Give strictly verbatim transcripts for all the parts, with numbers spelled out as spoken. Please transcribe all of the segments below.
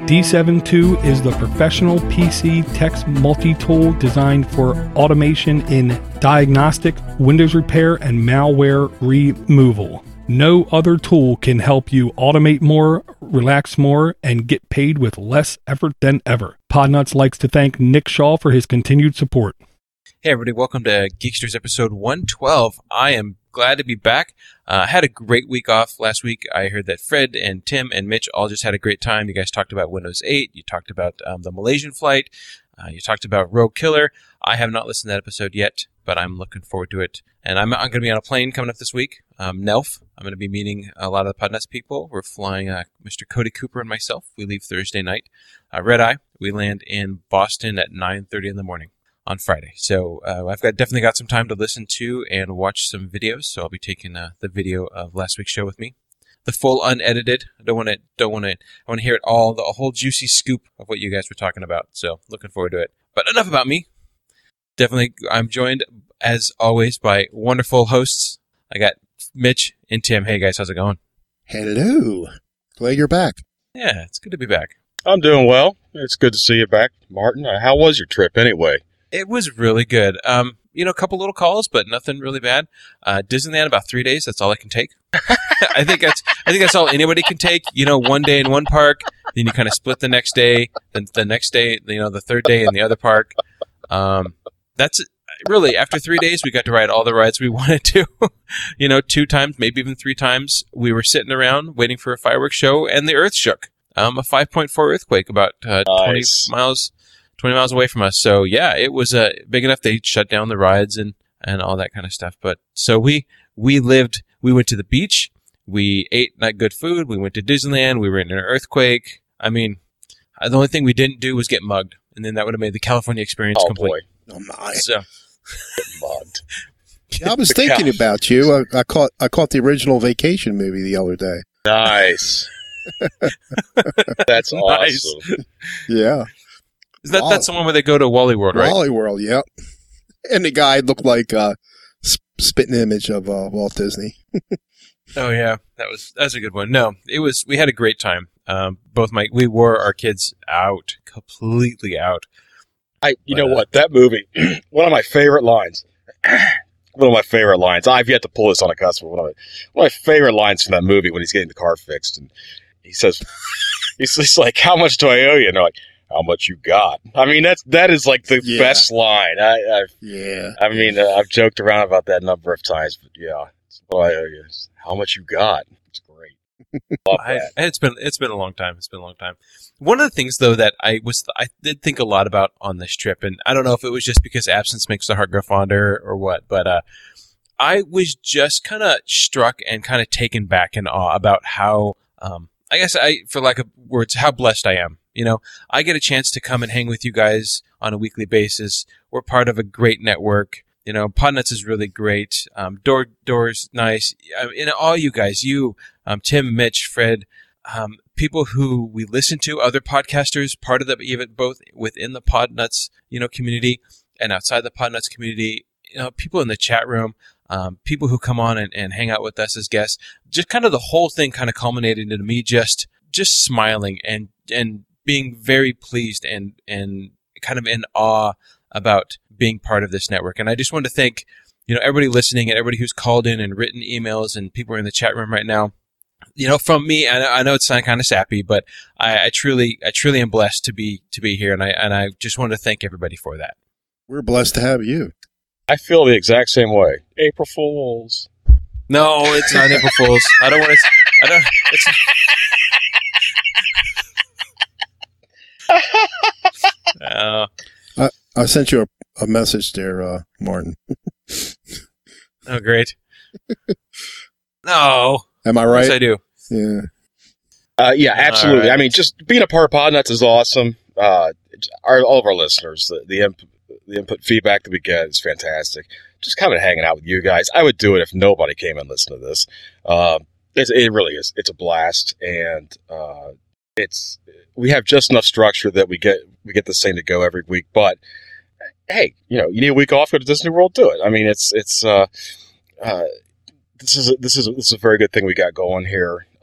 D seven two is the professional P C text multi-tool designed for automation in diagnostic, Windows repair, and malware removal. No other tool can help you automate more, relax more, and get paid with less effort than ever. Podnuts likes to thank Nick Shaw for his continued support. Hey everybody, welcome to Geeksters episode one twelve. I am glad to be back. I uh, had a great week off last week. I heard that Fred and Tim and Mitch all just had a great time. You guys talked about Windows eight. You talked about um, the Malaysian flight. Uh, you talked about Rogue Killer. I have not listened to that episode yet, but I'm looking forward to it. And I'm, I'm going to be on a plane coming up this week. Um, Nelf. I'm going to be meeting a lot of the Podnuts people. We're flying uh, Mister Cody Cooper and myself. We leave Thursday night. Uh, Red Eye. We land in Boston at nine thirty in the morning on Friday. So uh, I've got definitely got some time to listen to and watch some videos. So I'll be taking uh, the video of last week's show with me, the full unedited. I don't want to. Don't want to. I want to hear it all, the whole juicy scoop of what you guys were talking about. So looking forward to it. But enough about me. Definitely, I'm joined as always by wonderful hosts. I got Mitch and Tim. Hey guys, how's it going? Hello. Glad you're back. Yeah, it's good to be back. I'm doing well. It's good to see you back, Martin. Uh, how was your trip anyway? It was really good. Um, you know, a couple little calls, but nothing really bad. Uh, Disneyland about three days. That's all I can take. I think that's. I think that's all anybody can take. You know, one day in one park, then you kind of split the next day, then the next day, you know, the third day in the other park. Um, that's really after three days, we got to ride all the rides we wanted to. You know, two times, maybe even three times. We were sitting around waiting for a fireworks show, and the earth shook. Um, a five point four earthquake about uh, nice. twenty miles. twenty miles away from us. So yeah, it was uh, big enough they shut down the rides and, and all that kind of stuff. But so we, we lived, we went to the beach, we ate that good food, we went to Disneyland, we were in an earthquake. I mean, the only thing we didn't do was get mugged. And then that would have made the California experience oh, complete. Boy. Oh my. So. Mugged. Yeah, I was thinking about you. I, I caught I caught the original Vacation movie the other day. Nice. That's Nice. awesome. Yeah. Is that, Wow. that's the one where they go to Wally World, right? Wally World, yep. And the guy looked like a spitting image of uh, Walt Disney. Oh yeah, that was that's a good one. No, it was. We had a great time. Um, both my we wore our kids out, completely out. I, you But, know uh, what? That movie, one of my favorite lines. One of my favorite lines. I've yet to pull this on a customer. One of, my, one of my favorite lines from that movie when he's getting the car fixed, and he says, he's just like, "How much do I owe you?" And they're like, "How much you got?" I mean, that's that is like the Yeah. best line. I, I, Yeah. I mean, uh, I've joked around about that a number of times, but yeah, it's what I owe you. It's how much you got? It's great. Love I, that. it's been it's been a long time. It's been a long time. One of the things though that I was I did think a lot about on this trip, and I don't know if it was just because absence makes the heart grow fonder or what, but uh, I was just kind of struck and kind of taken back in awe about how um, I guess I, for lack of words, how blessed I am. You know, I get a chance to come and hang with you guys on a weekly basis. We're part of a great network. You know, Podnuts is really great. Um, Door Door's nice. I mean, all you guys, you, um, Tim, Mitch, Fred, um, people who we listen to, other podcasters, part of the even both within the Podnuts, you know, community and outside the Podnuts community. You know, people in the chat room, um, people who come on and, and hang out with us as guests. Just kind of the whole thing kind of culminated into me just just smiling and and being very pleased and and kind of in awe about being part of this network. And I just wanted to thank, you know, everybody listening and everybody who's called in and written emails and people are in the chat room right now. You know, from me, I know, I know it sounds kind of sappy, but I, I truly, I truly am blessed to be to be here, and I and I just wanted to thank everybody for that. We're blessed to have you. I feel the exact same way. April Fools. No, it's not April Fools. I don't want to. I don't. It's, uh, I, I sent you a, a message there, uh, Martin. oh, great. No. Am I right? Yes, I do. Yeah. Uh, yeah, absolutely. right. I mean, just being a part of Podnuts is awesome. Uh, our, all of our listeners, the, the, imp, the input feedback that we get is fantastic. Just kind of hanging out with you guys. I would do it if nobody came and listened to this. Uh, it, it really is. It's a blast, and uh, it's we have just enough structure that we get we get this thing to go every week. But hey, you know, you need a week off, go to Disney World, do it. I mean, it's it's uh, uh, this is a, this is a, this is a very good thing we got going here. Um,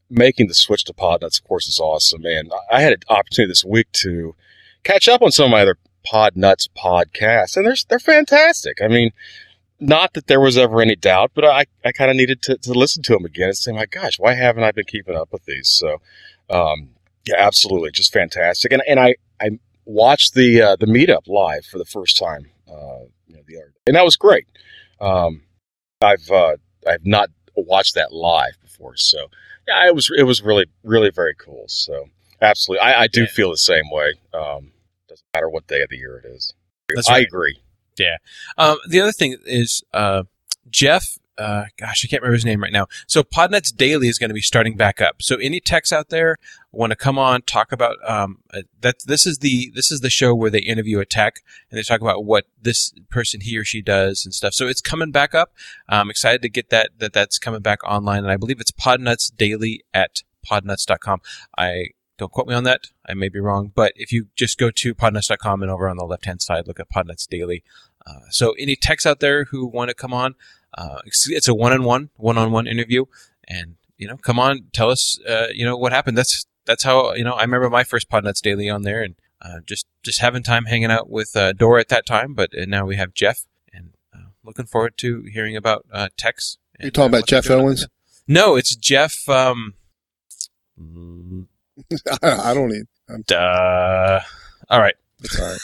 making the switch to Podnuts, of course, is awesome. And I had an opportunity this week to catch up on some of my other Podnuts podcasts, and they're they're fantastic. I mean, not that there was ever any doubt, but I, I kind of needed to, to listen to them again and say, my gosh, why haven't I been keeping up with these? So, um, yeah, absolutely, just fantastic. And and I, I watched the uh, the meetup live for the first time, uh, you know, the other day, and that was great. Um, I've uh, I've not watched that live before, so yeah, it was it was really really very cool. So, absolutely, I, I do yeah. feel the same way. Um, doesn't matter what day of the year it is. That's I right. agree. Yeah. Um, the other thing is, uh, Jeff, uh, gosh, I can't remember his name right now. So Podnuts Daily is going to be starting back up. So any techs out there want to come on, talk about, um, uh, that this is the, this is the show where they interview a tech and they talk about what this person, he or she does and stuff. So it's coming back up. I'm excited to get that, that that's coming back online. And I believe it's Podnuts Daily at podnuts dot com. I, Don't quote me on that. I may be wrong. But if you just go to podnuts dot com and over on the left-hand side, look at Podnuts Daily. Uh, so any techs out there who want to come on, uh, it's, it's a one-on-one, one-on-one interview. And, you know, come on, tell us, uh, you know, what happened. That's that's how, you know, I remember my first Podnuts Daily on there and uh, just, just having time hanging out with uh, Dora at that time. But uh, now we have Jeff. And uh, looking forward to hearing about uh, techs. You're talking uh, about Jeff Owens? No, it's Jeff... Um, I don't need. I'm, Duh. All right. It's all right.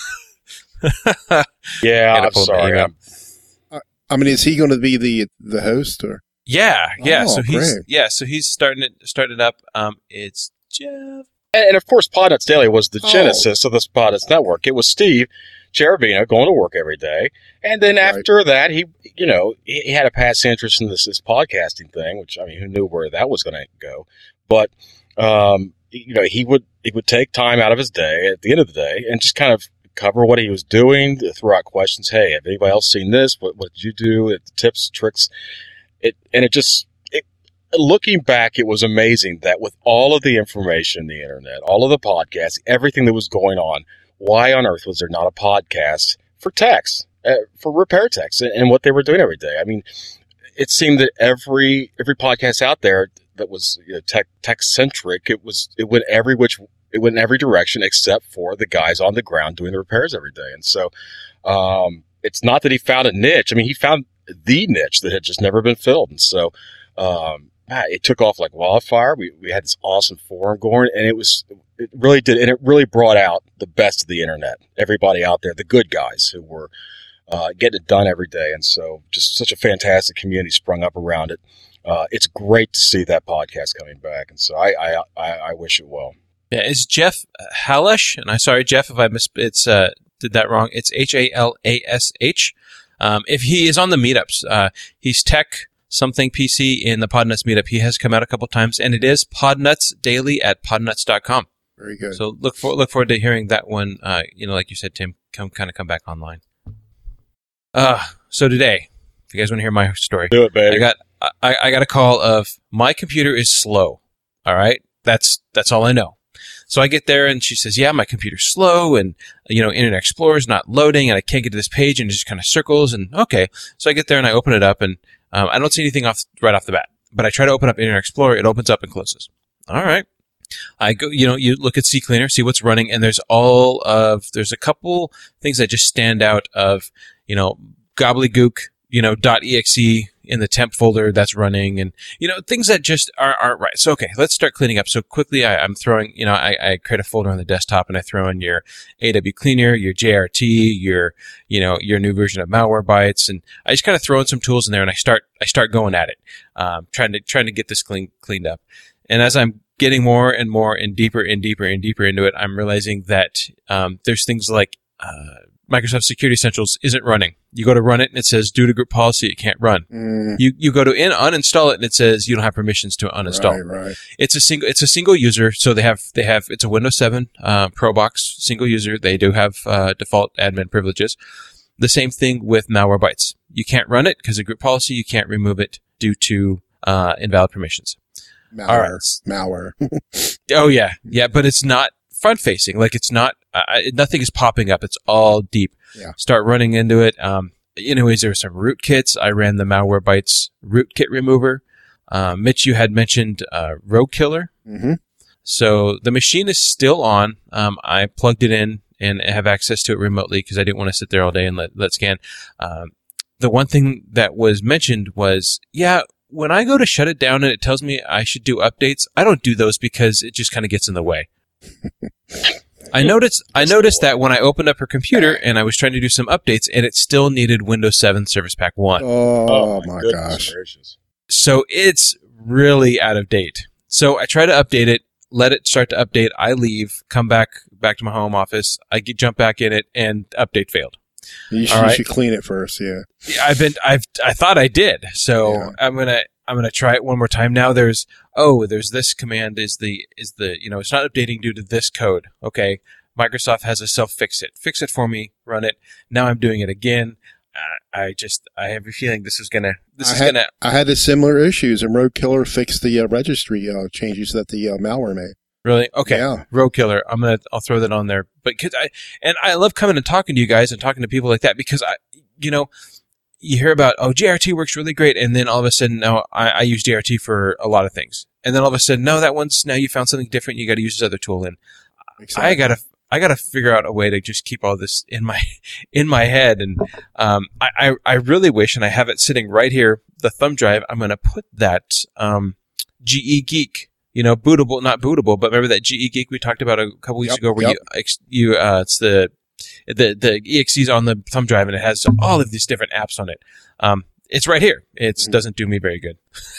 Yeah, I'm sorry. I'm, I mean, is he going to be the the host or? Yeah, yeah. Oh, so he's great. yeah, so he's starting it starting it up. Um, it's Jeff. and, and of course, Podnuts Daily was the Oh. genesis of this Podnuts Network. It was Steve Cherubino going to work every day, and then Right. after that, he, you know, he, he had a past interest in this, this podcasting thing, which I mean, who knew where that was going to go? But um, you know, he would he would take time out of his day at the end of the day and just kind of cover what he was doing, throw out questions. Hey, have anybody else seen this? What, what did you do? Tips, tricks. It and it just it, looking back, it was amazing that with all of the information, the internet, all of the podcasts, everything that was going on, why on earth was there not a podcast for techs, uh, for repair techs, and, and what they were doing every day? I mean, it seemed that every every podcast out there that was, you know, tech tech centric, it was it went every which it went in every direction except for the guys on the ground doing the repairs every day. And so, um, it's not that he found a niche. I mean, he found the niche that had just never been filled. And so, um, it took off like wildfire. We we had this awesome forum going, and it was it really did, and it really brought out the best of the internet. Everybody out there, the good guys who were uh, getting it done every day. And so, just such a fantastic community sprung up around it. Uh, it's great to see that podcast coming back, and so I I, I, I wish it well. Yeah, it's Jeff Halash, and I'm sorry, Jeff, if I mis it's uh did that wrong. It's H A L A S H. Um, if he is on the meetups, uh, he's tech something P C in the Podnuts meetup. He has come out a couple times, and it is Podnuts Daily at podnuts dot com. Very good. So look for look forward to hearing that one. Uh, you know, like you said, Tim, come kind of come back online. Uh so today, if you guys want to hear my story, Do it, baby. I got I, I got a call of my computer is slow. All right, that's that's all I know. So I get there and she says, yeah, my computer's slow and, you know, Internet Explorer is not loading and I can't get to this page and it just kind of circles. And okay. So I get there and I open it up and um, I don't see anything off right off the bat, but I try to open up Internet Explorer. It opens up and closes. All right. I go, you know, you look at CCleaner, see what's running, and there's all of, there's a couple things that just stand out of, you know, gobbledygook, you know, .exe in the temp folder that's running and, you know, things that just are, aren't right. So, okay, let's start cleaning up. So quickly, I, I'm throwing, you know, I, I create a folder on the desktop and I throw in your A W Cleaner, your J R T, your, you know, your new version of Malwarebytes. And I just kind of throw in some tools in there and I start, I start going at it, um, trying to, trying to get this clean, cleaned up. And as I'm getting more and more and deeper and deeper and deeper into it, I'm realizing that, um, there's things like, uh, Microsoft Security Essentials isn't running. You go to run it and it says due to group policy it can't run. Mm. You you go to in uninstall it and it says you don't have permissions to uninstall. Right, right. It's a single it's a single user, so they have they have it's a Windows seven uh, Pro Box single user. They do have uh, default admin privileges. The same thing with Malwarebytes. You can't run it because of group policy. You can't remove it due to uh, invalid permissions. Malware. All right. Malware. Oh yeah, yeah, but it's not front facing. Like it's not. Uh, nothing is popping up. It's all deep. Yeah. Start running into it. Um, anyways, there were some rootkits. I ran the Malwarebytes rootkit remover. Uh, Mitch, you had mentioned uh, Rogue Killer. Mm-hmm. So the machine is still on. Um, I plugged it in and have access to it remotely because I didn't want to sit there all day and let, let scan. Um, the one thing that was mentioned was, yeah, when I go to shut it down and it tells me I should do updates, I don't do those because it just kind of gets in the way. I noticed I noticed that when I opened up her computer and I was trying to do some updates and it still needed Windows seven Service Pack one. Oh, Oh, my goodness gosh. gracious. So it's really out of date. So I try to update it, let it start to update. I leave, come back back to my home office. I get, jump back in it, and update failed. You should, All you right. should clean it first, yeah. I've been, I've, I thought I did. So Yeah. I'm gonna, I'm gonna try it one more time. Now there's, oh, there's this command is the, is the, you know, it's not updating due to this code. Okay. Microsoft has a self fix it. Fix it for me. Run it. Now I'm doing it again. Uh, I just, I have a feeling this is gonna, this I is had, gonna, I had the similar issues, and Rogue Killer fixed the uh, registry uh, changes that the uh, malware made. really? Okay. Yeah. Rogue Killer. I'm gonna, I'll throw that on there. But cause I, and I love coming and talking to you guys and talking to people like that because I, you know, you hear about, oh, J R T works really great. And then all of a sudden, now I, I use J R T for a lot of things. And then all of a sudden, no, that one's, now you found something different. You got to use this other tool in. Exactly. I gotta, I gotta figure out a way to just keep all this in my, in my head. And, um, I, I, I really wish, and I have it sitting right here, the thumb drive, I'm gonna put that, um, G E Geek, you know, bootable, not bootable, but remember that G E Geek we talked about a couple weeks Yep, ago where yep. you, ex- you, uh, it's the, the, the E X E's on the thumb drive and it has all of these different apps on it. Um, it's right here. It Mhm. doesn't do me very good.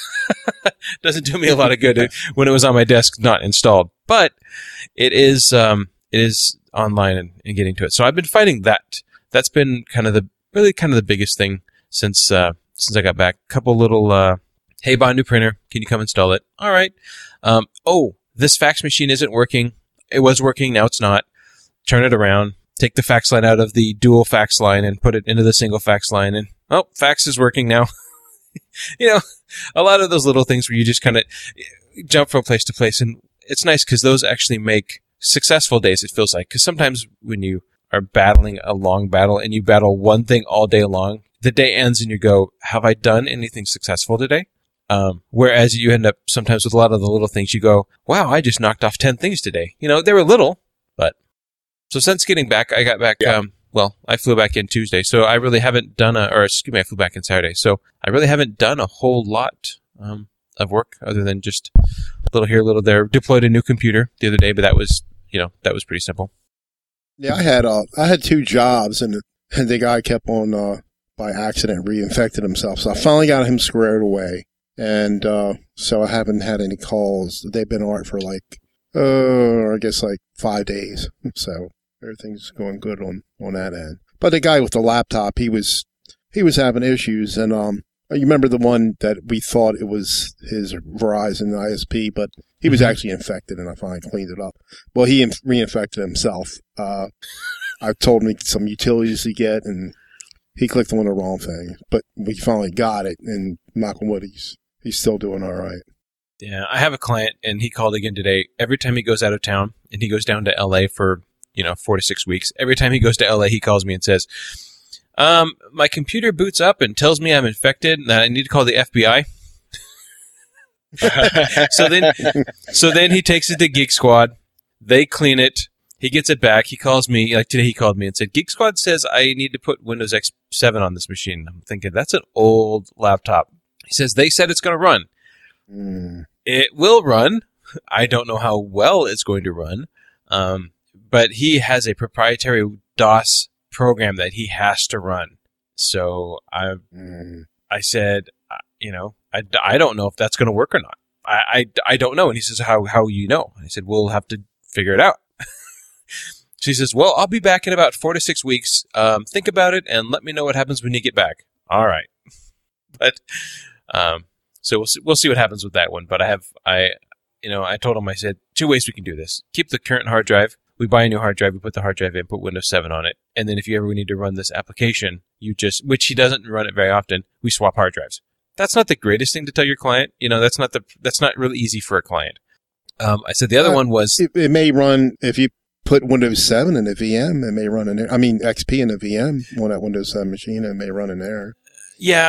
Doesn't do me a lot of good when it was on my desk, not installed, but it is, um, it is online and, and getting to it. So I've been fighting that. That's been kind of the, really kind of the biggest thing since, uh, since I got back. Couple little, uh, hey, buy a new printer. Can you come install it? All right. Um, oh, this fax machine isn't working. It was working. Now it's not. Turn it around. Take the fax line out of the dual fax line and put it into the single fax line. And, oh, fax is working now. You know, a lot of those little things where you just kind of jump from place to place. And it's nice because those actually make successful days, it feels like. Because sometimes when you are battling a long battle and you battle one thing all day long, the day ends and you go, have I done anything successful today? Um, whereas you end up sometimes with a lot of the little things, you go, wow, I just knocked off ten things today. You know, they were little, but so since getting back, I got back, Yeah. um, well, I flew back in Tuesday, so I really haven't done a, or excuse me, I flew back in Saturday, so I really haven't done a whole lot, um, of work other than just a little here, a little there. Deployed a new computer the other day, but that was, you know, that was pretty simple. Yeah, I had uh, I had two jobs, and, and the guy kept on, uh, by accident, reinfected himself. So I finally got him squared away. And uh, so I haven't had any calls. They've been all right for like, uh, I guess like five days. So everything's going good on, on that end. But the guy with the laptop, he was he was having issues. And um, you remember the one that we thought it was his Verizon I S P, but he was Mhm. actually infected, and I finally cleaned it up. Well, he inf- reinfected himself. Uh, I told him some utilities to get, and he clicked on the wrong thing. But we finally got it, and knock on wood, he's He's still doing all right. Yeah, I have a client, and he called again today. Every time he goes out of town, and he goes down to L A for, you know, four to six weeks, every time he goes to L A, he calls me and says, um, my computer boots up and tells me I'm infected, and that I need to call the F B I. So then, so then he takes it to Geek Squad. They clean it. He gets it back. He calls me, like today he called me and said, Geek Squad says I need to put Windows X seven on this machine. I'm thinking, that's an old laptop. He says, they said it's going to run. Mm. It will run. I don't know how well it's going to run. Um, but he has a proprietary DOS program that he has to run. So I, Mm. I said, uh, you know, I, I don't know if that's going to work or not. I, I, I don't know. And he says, how, how you know? And I said, we'll have to figure it out. So he says, well, I'll be back in about four to six weeks. Um, think about it and let me know what happens when you get back. All right. But, um, so we'll see, we'll see what happens with that one. But I have, I, you know, I told him, I said, two ways we can do this. Keep the current hard drive. We buy a new hard drive. We put the hard drive in, put Windows seven on it. And then if you ever need to run this application, you just, which he doesn't run it very often, we swap hard drives. That's not the greatest thing to tell your client. You know, that's not the, that's not really easy for a client. Um, I said the other Uh, one was, It, it may run, if you put Windows seven in a V M, it may run in there. I mean, X P in a V M on that Windows seven machine, it may run in there. yeah,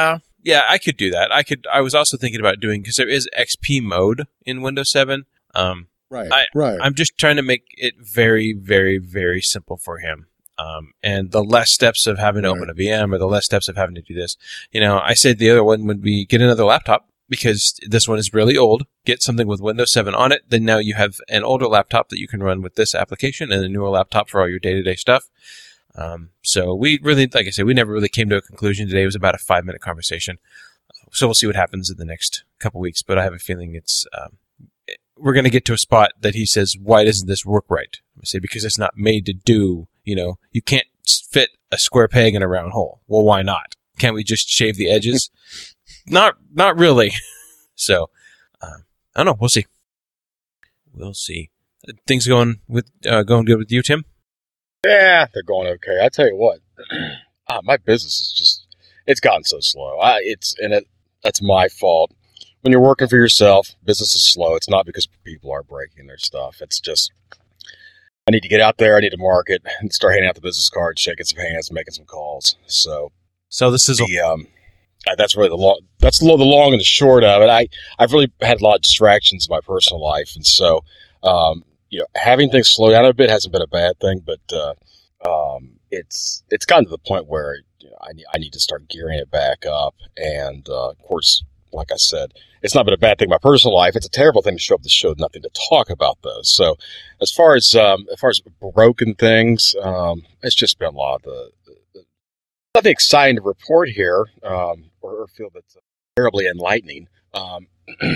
yeah, I could do that. I could. I was also thinking about doing, because there is X P mode in Windows seven. Um, Right. I, right. I'm just trying to make it very, very, very simple for him. Um, and the less steps of having to Right. open a V M, or the less steps of having to do this. You know, I said the other one would be get another laptop, because this one is really old. Get something with Windows seven on it. Then now you have an older laptop that you can run with this application, and a newer laptop for all your day-to-day stuff. Um, so we really, like I said, we never really came to a conclusion today. It was about a five-minute conversation. So we'll see what happens in the next couple weeks. But I have a feeling it's um, we're going to get to a spot that he says, "Why doesn't this work right?" I say, because it's not made to do. You know, you can't fit a square peg in a round hole. Well, why not? Can't we just shave the edges? not, not really. So, uh, I don't know. We'll see. We'll see. Things going with uh, going good with you, Tim? Yeah, they're going okay. I tell you what, ah, my business is just—it's gotten so slow. I, it's and it, that's my fault. When you're working for yourself, business is slow. It's not because people are breaking their stuff. It's just I need to get out there. I need to market and start handing out the business cards, shaking some hands, making some calls. So, so this is the, um, that's really the long. That's the long and the short of it. I I've really had a lot of distractions in my personal life, and so um, you know, having things slow down a bit hasn't been a bad thing, but uh, um, it's it's gotten to the point where you know, I need I need to start gearing it back up, and uh, of course, like I said, it's not been a bad thing in my personal life. It's a terrible thing to show up to the show with nothing to talk about those. So as far as um, as far as broken things, um, it's just been a lot of the, the, the nothing exciting to report here, um, or, or feel that's terribly enlightening. Um,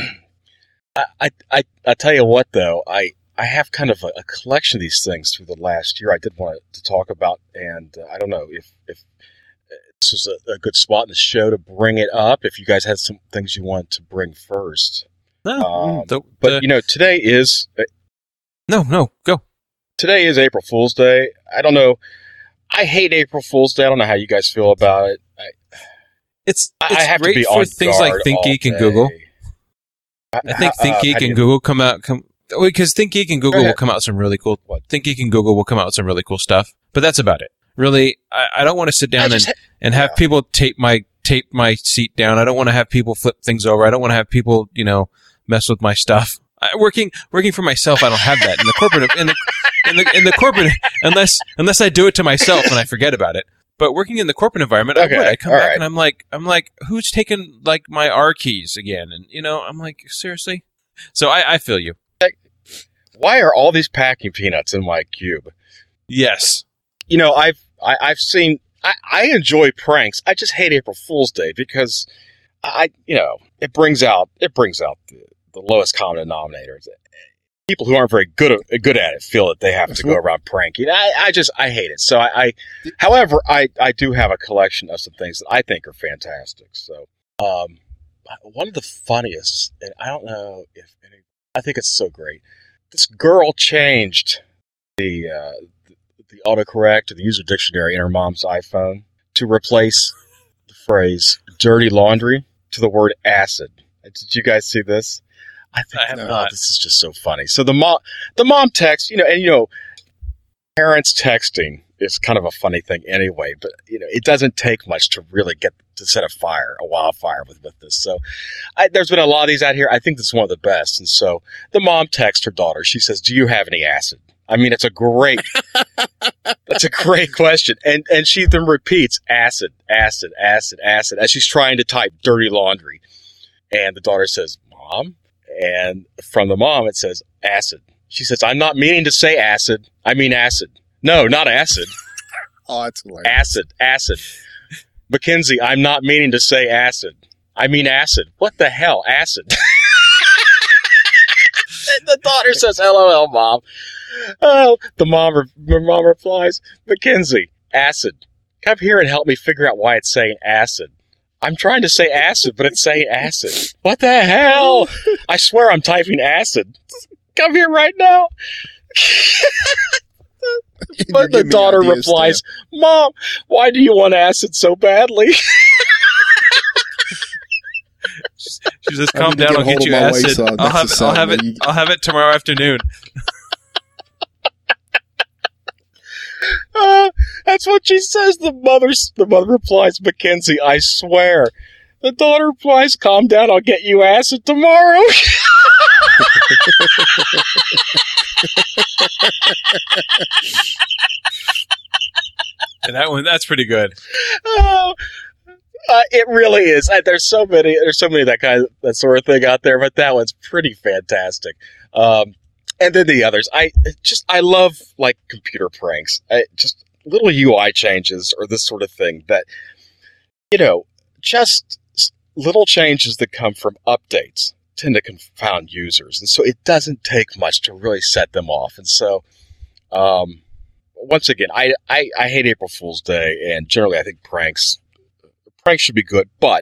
I, I, I I tell you what though, I, I have kind of a, a collection of these things through the last year I did want to talk about, and uh, I don't know if if this was a, a good spot in the show to bring it up. If you guys had some things you wanted to bring first, no, um, the, but the, you know, today is no, no, go. Today is April Fool's Day. I don't know. I hate April Fool's Day. I don't know how you guys feel about it. I, it's I it's have great to be for on things like guard ThinkGeek all and Google. day. I think Uh, ThinkGeek how do and you- Google come out come because ThinkGeek and Google ahead. will come out with some really cool. What? ThinkGeek and Google will come out with some really cool stuff, but that's about it. Really, I, I don't want to sit I down just and, ha- and have yeah. people tape my tape my seat down. I don't want to have people flip things over. I don't want to have people, you know, mess with my stuff. I, working working for myself, I don't have that in the corporate in the in the in the corporate unless unless I do it to myself and I forget about it. But working in the corporate environment, Okay, I would. I come all back right. and I'm like, I'm like, who's taking like my R keys again? And you know, I'm like, seriously. So I, I feel you. Why are all these packing peanuts in my cube? Yes. You know, I've I, I've seen. I, I enjoy pranks. I just hate April Fool's Day because I, you know, it brings out it brings out the, the lowest common denominator. People who aren't very good at, good at it feel that they have to go around pranking. I, I just I hate it. So I, I, however, I, I do have a collection of some things that I think are fantastic. So um, one of the funniest, and I don't know if any, I think it's so great. This girl changed the uh, the, the autocorrect or the user dictionary in her mom's iPhone to replace the phrase "dirty laundry" to the word "acid." Did you guys see this? I think I have oh, not. this is just so funny. So the mom, the mom text, you know, and you know, parents texting is kind of a funny thing anyway. But you know, it doesn't take much to really get to set a fire, a wildfire with with this. So I, there's been a lot of these out here. I think this is one of the best. And so the mom texts her daughter. She says, "Do you have any acid?" I mean, it's a great, that's a great question. And and she then repeats acid, acid, acid, acid as she's trying to type "dirty laundry." And the daughter says, "Mom." And from the mom, it says acid. She says, "I'm not meaning to say acid. I mean acid." No, not acid. Oh, that's hilarious. Acid, acid. Mackenzie, I'm not meaning to say acid. I mean acid. What the hell? Acid. And the daughter says, "L O L, Mom." Oh, the mom, re- the mom replies, "Mackenzie, acid. Come here and help me figure out why it's saying acid." "I'm trying to say acid, but it's saying acid." "What the hell? I swear I'm typing acid. Come here right now." But You're the giving me daughter ideas, replies, "Mom, why do you want acid so badly?" She says, I "Calm need to down. get I'll a hold get you of my wife's, acid. uh, I'll have next it. I'll have it. assignment. I'll have it tomorrow afternoon." Uh, that's what she says. The mother, the mother replies, "Mackenzie, I swear the daughter replies, calm down, I'll get you acid tomorrow. And that one, that's pretty good. Oh, uh, it really is. I, there's so many, there's so many of that kind of, that sort of thing out there, but that one's pretty fantastic. Um, and then the others, I just, I love like computer pranks. I, just little U I changes or this sort of thing that, you know, just little changes that come from updates tend to confound users. And so it doesn't take much to really set them off. And so, um, once again, I, I, I hate April Fool's Day, and generally I think pranks pranks should be good, but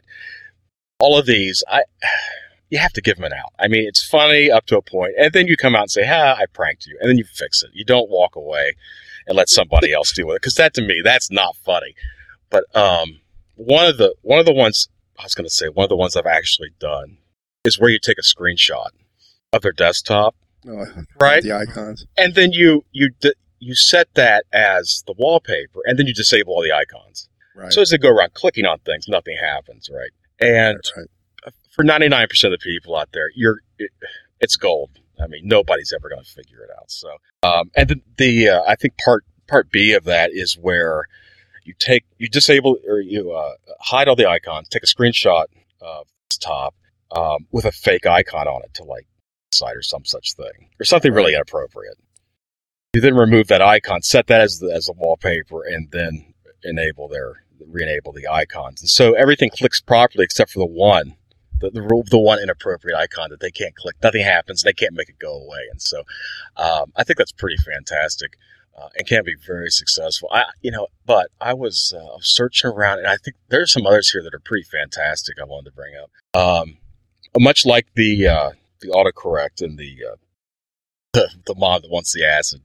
all of these, I you have to give them an out. I mean, it's funny up to a point, and then you come out and say, ha, I pranked you, and then you fix it. You don't walk away and let somebody else deal with it, because that, to me, that's not funny. But um, one of the one of the ones, I was going to say, one of the ones I've actually done is where you take a screenshot of their desktop, Oh, right? The icons. And then you you d- you set that as the wallpaper, and then you disable all the icons. Right. So as they go around clicking on things, nothing happens, right? And Right. for ninety-nine percent of the people out there, you're it, it's gold. I mean, nobody's ever going to figure it out. So, um, and the, the uh, I think part part B of that is where you take you disable or you uh, hide all the icons, take a screenshot of this top um, with a fake icon on it to like site or some such thing or something really Right. inappropriate. You then remove that icon, set that as the, as a wallpaper, and then enable their re-enable the icons. And so everything clicks properly except for the one, the the, the one inappropriate icon that they can't click. Nothing happens. They can't make it go away. And so um, I think that's pretty fantastic uh, and can be very successful. I, you know, but I was uh, searching around, and I think there's some others here that are pretty fantastic. I wanted to bring up, um, much like the uh, the autocorrect and the uh, the, the mom that wants the acid.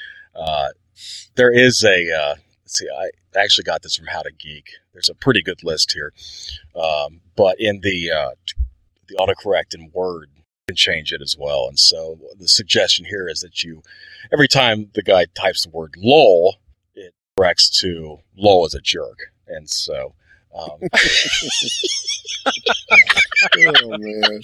Uh, there is a uh, let's see, I actually got this from How to Geek. There's a pretty good list here, um, but in the uh, the autocorrect in Word, you can change it as well. And so the suggestion here is that you, every time the guy types the word "lol," it corrects to "lol is a jerk." And so, um, Oh man.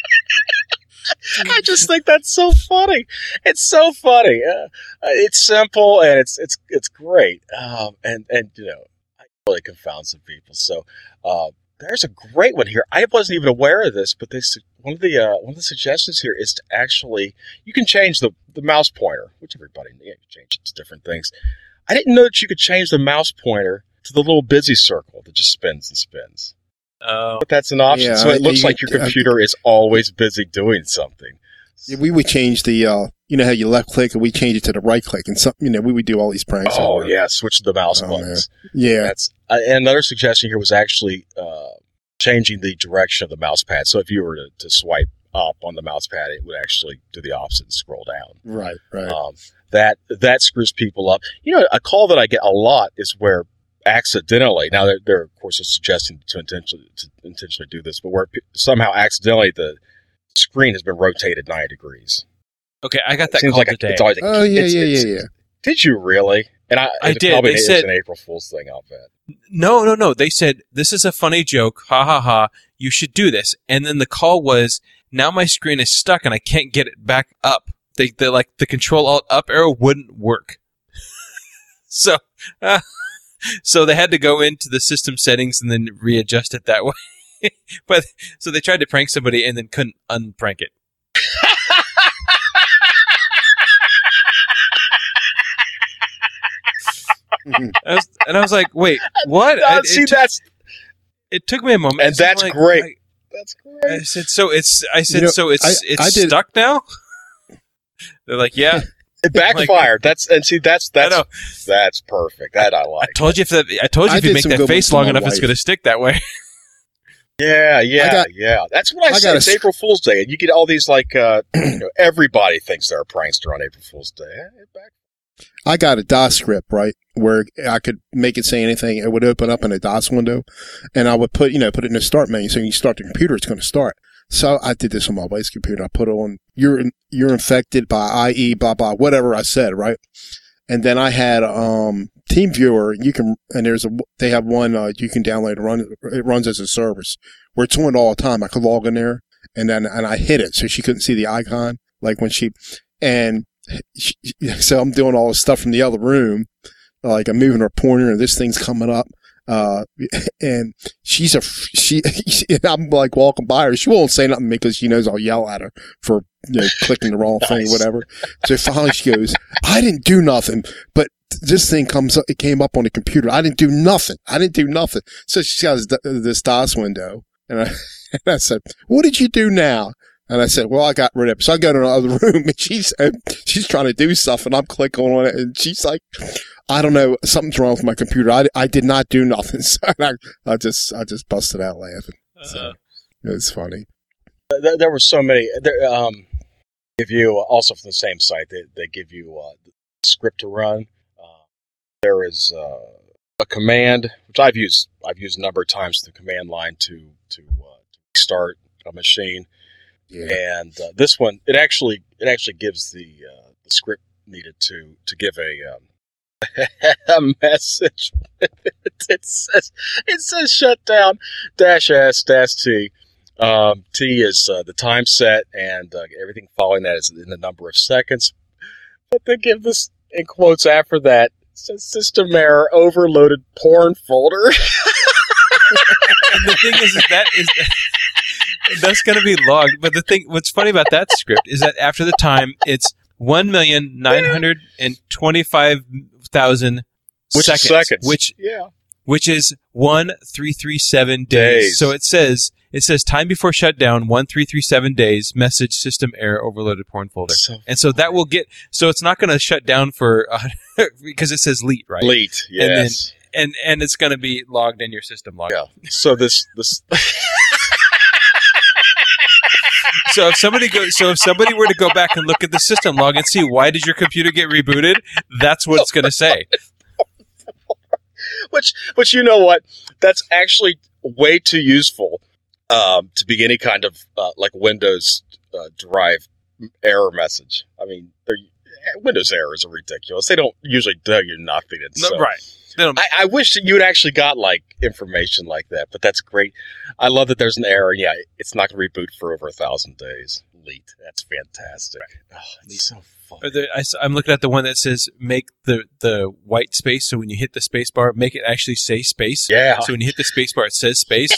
I just think that's so funny. It's so funny. Uh, it's simple and it's it's it's great. Um, and and you know, I really confound some people. So uh, there's a great one here. I wasn't even aware of this, but this one of the uh, one of the suggestions here is to actually you can change the, the mouse pointer, which everybody yeah, you can change it to different things. I didn't know that you could change the mouse pointer to the little busy circle that just spins and spins. Oh, But that's an option, Yeah, so it I- looks you- like your computer is always busy doing something. Yeah, we would change the, uh, you know how you left click and we change it to the right click and some, you know, we would do all these pranks. Oh over. yeah, switch the mouse Oh, buttons. Yeah. That's uh, and another suggestion here was actually uh, changing the direction of the mouse pad. So if you were to, to swipe up on the mouse pad, it would actually do the opposite and scroll down. Right, right. Um, that that screws people up. You know, a call that I get a lot is where accidentally, now they're, they're of course suggesting to intentionally to intentionally do this, but where pe- somehow accidentally the screen has been rotated ninety degrees. okay. I got that Seems call like a, today. it's always a, Oh, yeah, it's- yeah, it's- yeah, yeah. Did you really? And I, I it's did. Probably They it's said- an April Fool's thing. I'll bet. No, no, no. They said, this is a funny joke. Ha ha ha. You should do this. And then the call was, now my screen is stuck and I can't get it back up. They, they like the control alt up arrow wouldn't work. so, uh, so they had to go into the system settings and then readjust it that way. But, so they tried to prank somebody and then couldn't unprank it. I was, and I was like, wait, what? No, I- it, see, took- that's it took me a moment. and So I'm that's like- great. I- That's I great. said, so it's, I said, You know, so it's, I- it's I did- stuck now? They're like, yeah. It backfired. That's and see that's I that's know. that's perfect. That I I like. told you if that, I told you I if you did make some that good face ones for long my enough, it's wife. going to stick that way. Yeah, yeah, I got- yeah. That's what I, I said. got It's a- April Fool's Day, and you get all these like uh, you know, everybody thinks they're a prankster on April Fool's Day. Eh, it back- I got a DOS script, right, where I could make it say anything. It would open up in a DOS window, and I would put, you know, put it in the start menu. So when you start the computer, it's going to start. So I did this on my wife's computer. I put it on, you're, you're infected by I E, blah, blah, whatever I said, right? And then I had um, TeamViewer. You can, and there's a, they have one uh, you can download and run. It runs as a service where it's on all the time. I could log in there, and then and I hit it so she couldn't see the icon, like when she, and she, so I'm doing all this stuff from the other room, like I'm moving her pointer, and this thing's coming up. Uh, and she's a, she, I'm like walking by her. She won't say nothing because she knows I'll yell at her for, you know, clicking the wrong nice. thing or whatever. So finally she goes, I didn't do nothing, but this thing comes up, it came up on the computer. I didn't do nothing. I didn't do nothing. So she's got this, this DOS window. And I, and I said, what did you do now? And I said, well, I got rid of it. So I go to another room and she's, she's trying to do stuff and I'm clicking on it and she's like, I don't know, something's wrong with my computer. I, I did not do nothing. So I, I just, I just busted out laughing. So uh, it was funny. There, there were so many, there, um, give you also from the same site, they, they give you uh, the script to run. Uh, there is, uh, a command, which I've used, I've used a number of times the command line to, to, uh, to start a machine. Yeah. And uh, this one, it actually it actually gives the uh, the script needed to to give a um, a message. it says it says shut down dash s dash t. Um, T is uh, the time set, and uh, everything following that is in the number of seconds. But they give this in quotes after that. It says system error, overloaded porn folder. And the thing is, is that is. That that's going to be logged. But the thing, what's funny about that script is that after the time, it's one million nine hundred twenty-five thousand seconds, seconds, which, yeah. which is one three three seven days. days. So it says, it says time before shutdown, one three three seven days, message system error, overloaded porn folder. So and so that will get, so it's not going to shut down for, uh, because it says leet, right? Leet, yes. And then, and, and it's going to be logged in your system log. Yeah. So this, this, So if somebody go, so if somebody were to go back and look at the system log and see why did your computer get rebooted, that's what it's going to say. Which, which you know what? That's actually way too useful um, to be any kind of uh, like Windows uh, derived error message. I mean, Windows errors are ridiculous. They don't usually tell you nothing. And so, no, right. I, I wish that you had actually got like information like that, but that's great. I love that there's an error. Yeah, it's not going to reboot for over a thousand days. Leet. That's fantastic. Oh, it's so fun. The, I, I'm looking at the one that says make the, the white space. So when you hit the space bar, make it actually say space. Yeah. So when you hit the space bar, it says space.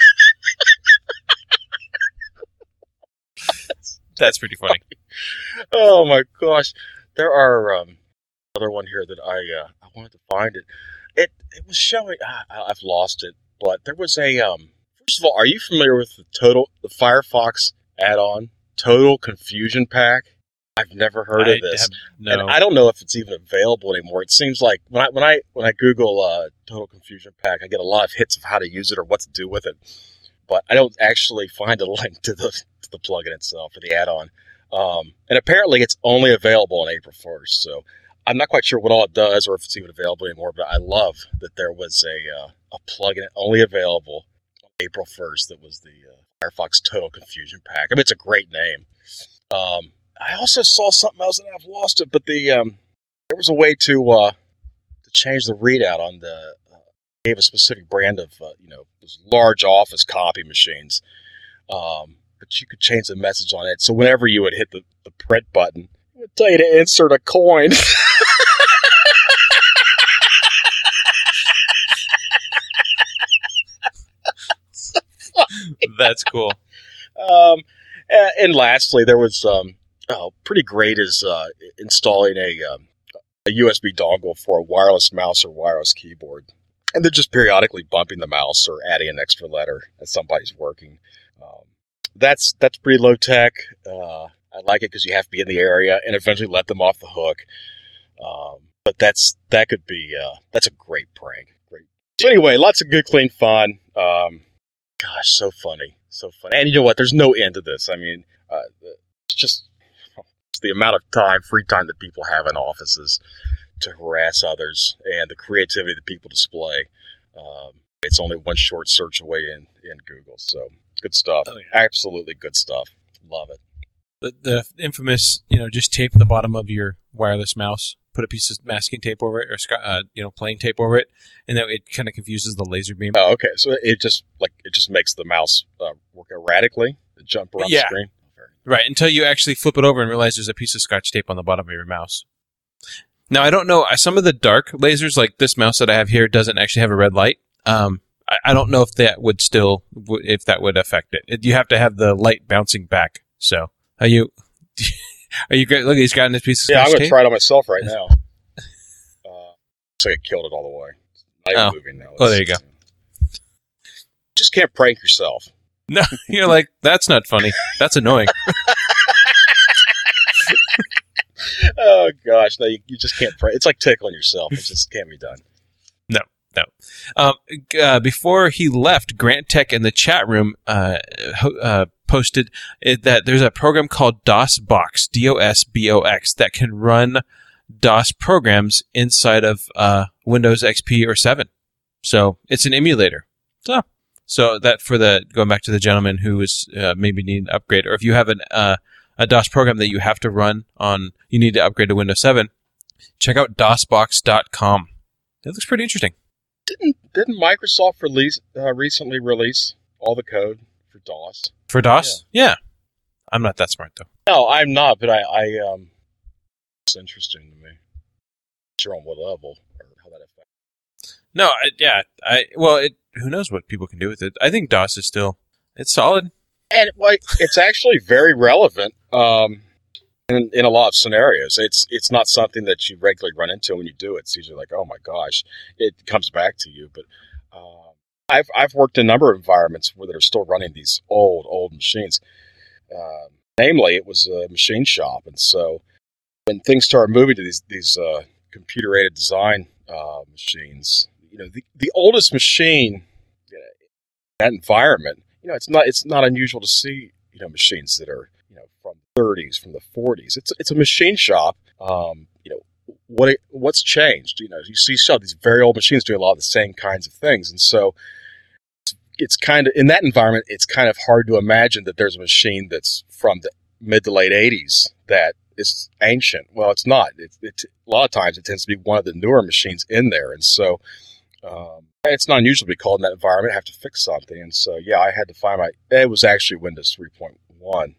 That's pretty funny. Oh my gosh. There are um, another one here that I uh, I wanted to find it. It it was showing. Ah, I've lost it, but there was a. Um, first of all, are you familiar with the total the Firefox add-on Total Confusion Pack? I've never heard I of this, have, no. and I don't know if it's even available anymore. It seems like when I when I when I Google uh, Total Confusion Pack, I get a lot of hits of how to use it or what to do with it, but I don't actually find a link to the to the plugin itself or the add-on. Um, and apparently it's only available on April first. So I'm not quite sure what all it does or if it's even available anymore, but I love that there was a, uh, a plugin only available on April first. That was the uh, Firefox Total Confusion Pack. I mean, it's a great name. Um, I also saw something else and I've lost it, but the, um, there was a way to, uh, to change the readout on the, uh, gave a specific brand of, uh, you know, those large office copy machines. Um, but you could change the message on it. So whenever you would hit the, the print button, it would tell you to insert a coin. So that's cool. Um, and, and lastly, there was um, oh, pretty great is uh, installing a, um, a U S B dongle for a wireless mouse or wireless keyboard. And then just periodically bumping the mouse or adding an extra letter as somebody's working. Um, That's that's pretty low tech. Uh, I like it because you have to be in the area and eventually let them off the hook. Um, but that's that could be uh, that's a great prank. Great. So anyway, lots of good, clean fun. Um, gosh, so funny, so funny. And you know what? There's no end to this. I mean, uh, it's just it's the amount of time, free time that people have in offices to harass others, and the creativity that people display. Um, it's only one short search away in in Google. So. Good stuff. Oh, yeah. Absolutely good stuff. Love it. The, the infamous, you know, just tape the bottom of your wireless mouse, put a piece of masking tape over it or sc- uh, you know plain tape over it, and then it kind of confuses the laser beam. Oh, okay. So it just like it just makes the mouse uh, work erratically, jump around Yeah. the screen. Right, until you actually flip it over and realize there's a piece of Scotch tape on the bottom of your mouse. Now, I don't know. Some of the dark lasers, like this mouse that I have here, doesn't actually have a red light. Um, I, I don't know if that would still, if that would affect it. it. You have to have the light bouncing back. So, are you, are you great? Look, he's gotten this piece of Yeah, Scotch I'm going to tape. try it on myself right now. uh, so it killed it all the way. Not even Oh. moving now. Oh, there you go. Just can't prank yourself. No, you're like, that's not funny. That's annoying. Oh gosh, no, you, you just can't prank. It's like tickling yourself. It just can't be done. No, no. Um, uh, before he left, Grant Tech in the chat room uh, ho- uh, posted it, that there's a program called DOSBox, D O S B O X, that can run DOS programs inside of uh, Windows X P or seven. So it's an emulator. So, so that for the going back to the gentleman who was uh, maybe needing an upgrade, or if you have an uh, a DOS program that you have to run on, you need to upgrade to Windows seven. Check out DOSBox dot com. That looks pretty interesting. Didn't didn't Microsoft release uh, recently release all the code for DOS? For DOS? Yeah. yeah. I'm not that smart, though. No, I'm not, but I, I um, it's interesting to me. Not sure on what level or how that affects. No, I, yeah. I Well, it, who knows what people can do with it. I think DOS is still, it's solid. And like, it's actually very relevant um, in, in a lot of scenarios. It's it's not something that you regularly run into when you do it. It's usually like, oh my gosh, it comes back to you. But uh, I've I've worked in a number of environments where they're still running these old old machines. Uh, namely, it was a machine shop, and so when things started moving to these these uh, computer-aided design uh, machines, you know, the, the oldest machine in that environment. You know, it's not it's not unusual to see, you know, machines that are, you know, from the thirties, from the forties. It's it's a machine shop. Um, you know, what it, what's changed? You know, you see some of these very old machines doing a lot of the same kinds of things, and so it's, it's kind of in that environment. It's kind of hard to imagine that there's a machine that's from the mid to late eighties that is ancient. Well, it's not. It, it, a lot of times it tends to be one of the newer machines in there, and so. Um, It's not unusual to be called in that environment. I have to fix something. And so, yeah, I had to find my, it was actually Windows three point one,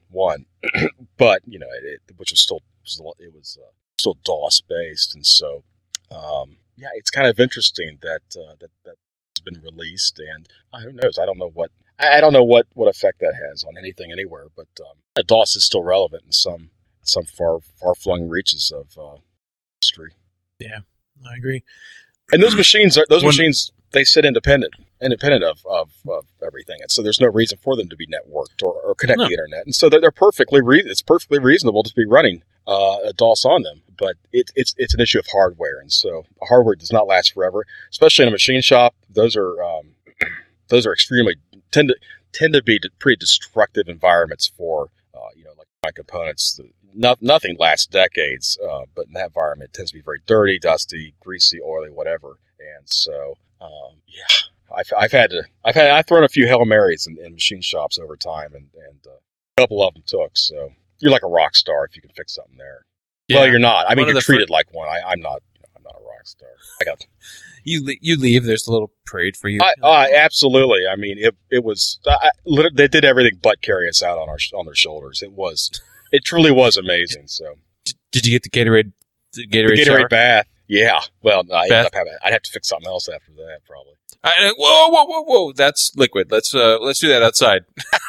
but, you know, it, which was still, it was uh, still DOS based. And so, um, yeah, it's kind of interesting that, uh, that, that it's been released, and uh, who knows? I don't know what, I don't know what, what effect that has on anything anywhere, but, um, DOS is still relevant in some, some far, far flung reaches of, uh, history. Yeah, I agree. And those machines are, those When, machines, they sit independent, independent of, of, of everything. And so there's no reason for them to be networked or, or connect No. to the internet. And so they're, they're perfectly, re- it's perfectly reasonable to be running uh, a DOS on them. But it, it's, it's an issue of hardware. And so hardware does not last forever, especially in a machine shop. Those are, um, those are extremely, tend to, tend to be pretty destructive environments for, uh, you know, like my components. No, nothing lasts decades, uh, but in that environment, it tends to be very dirty, dusty, greasy, oily, whatever. And so, um, yeah, I've, I've had to, I've had, I've thrown a few Hail Marys in, in machine shops over time, and, and uh, a couple of them took. So you're like a rock star if you can fix something there. Yeah. Well, you're not. I mean, One of you're the treated fir- like one. I, I'm not. You know, I'm not a rock star. I got. You le- you leave. There's a little parade for you. I, I absolutely. I mean, it it was. I, literally, they did everything but carry us out on our on their shoulders. It was. It truly was amazing. So. D- did you get the Gatorade? The Gatorade, The Gatorade shower? bath. Yeah. Well, no, I Bath? ended up having, I'd have to fix something else after that, probably. I, whoa, whoa, whoa, whoa! That's liquid. Let's uh, let's do that outside.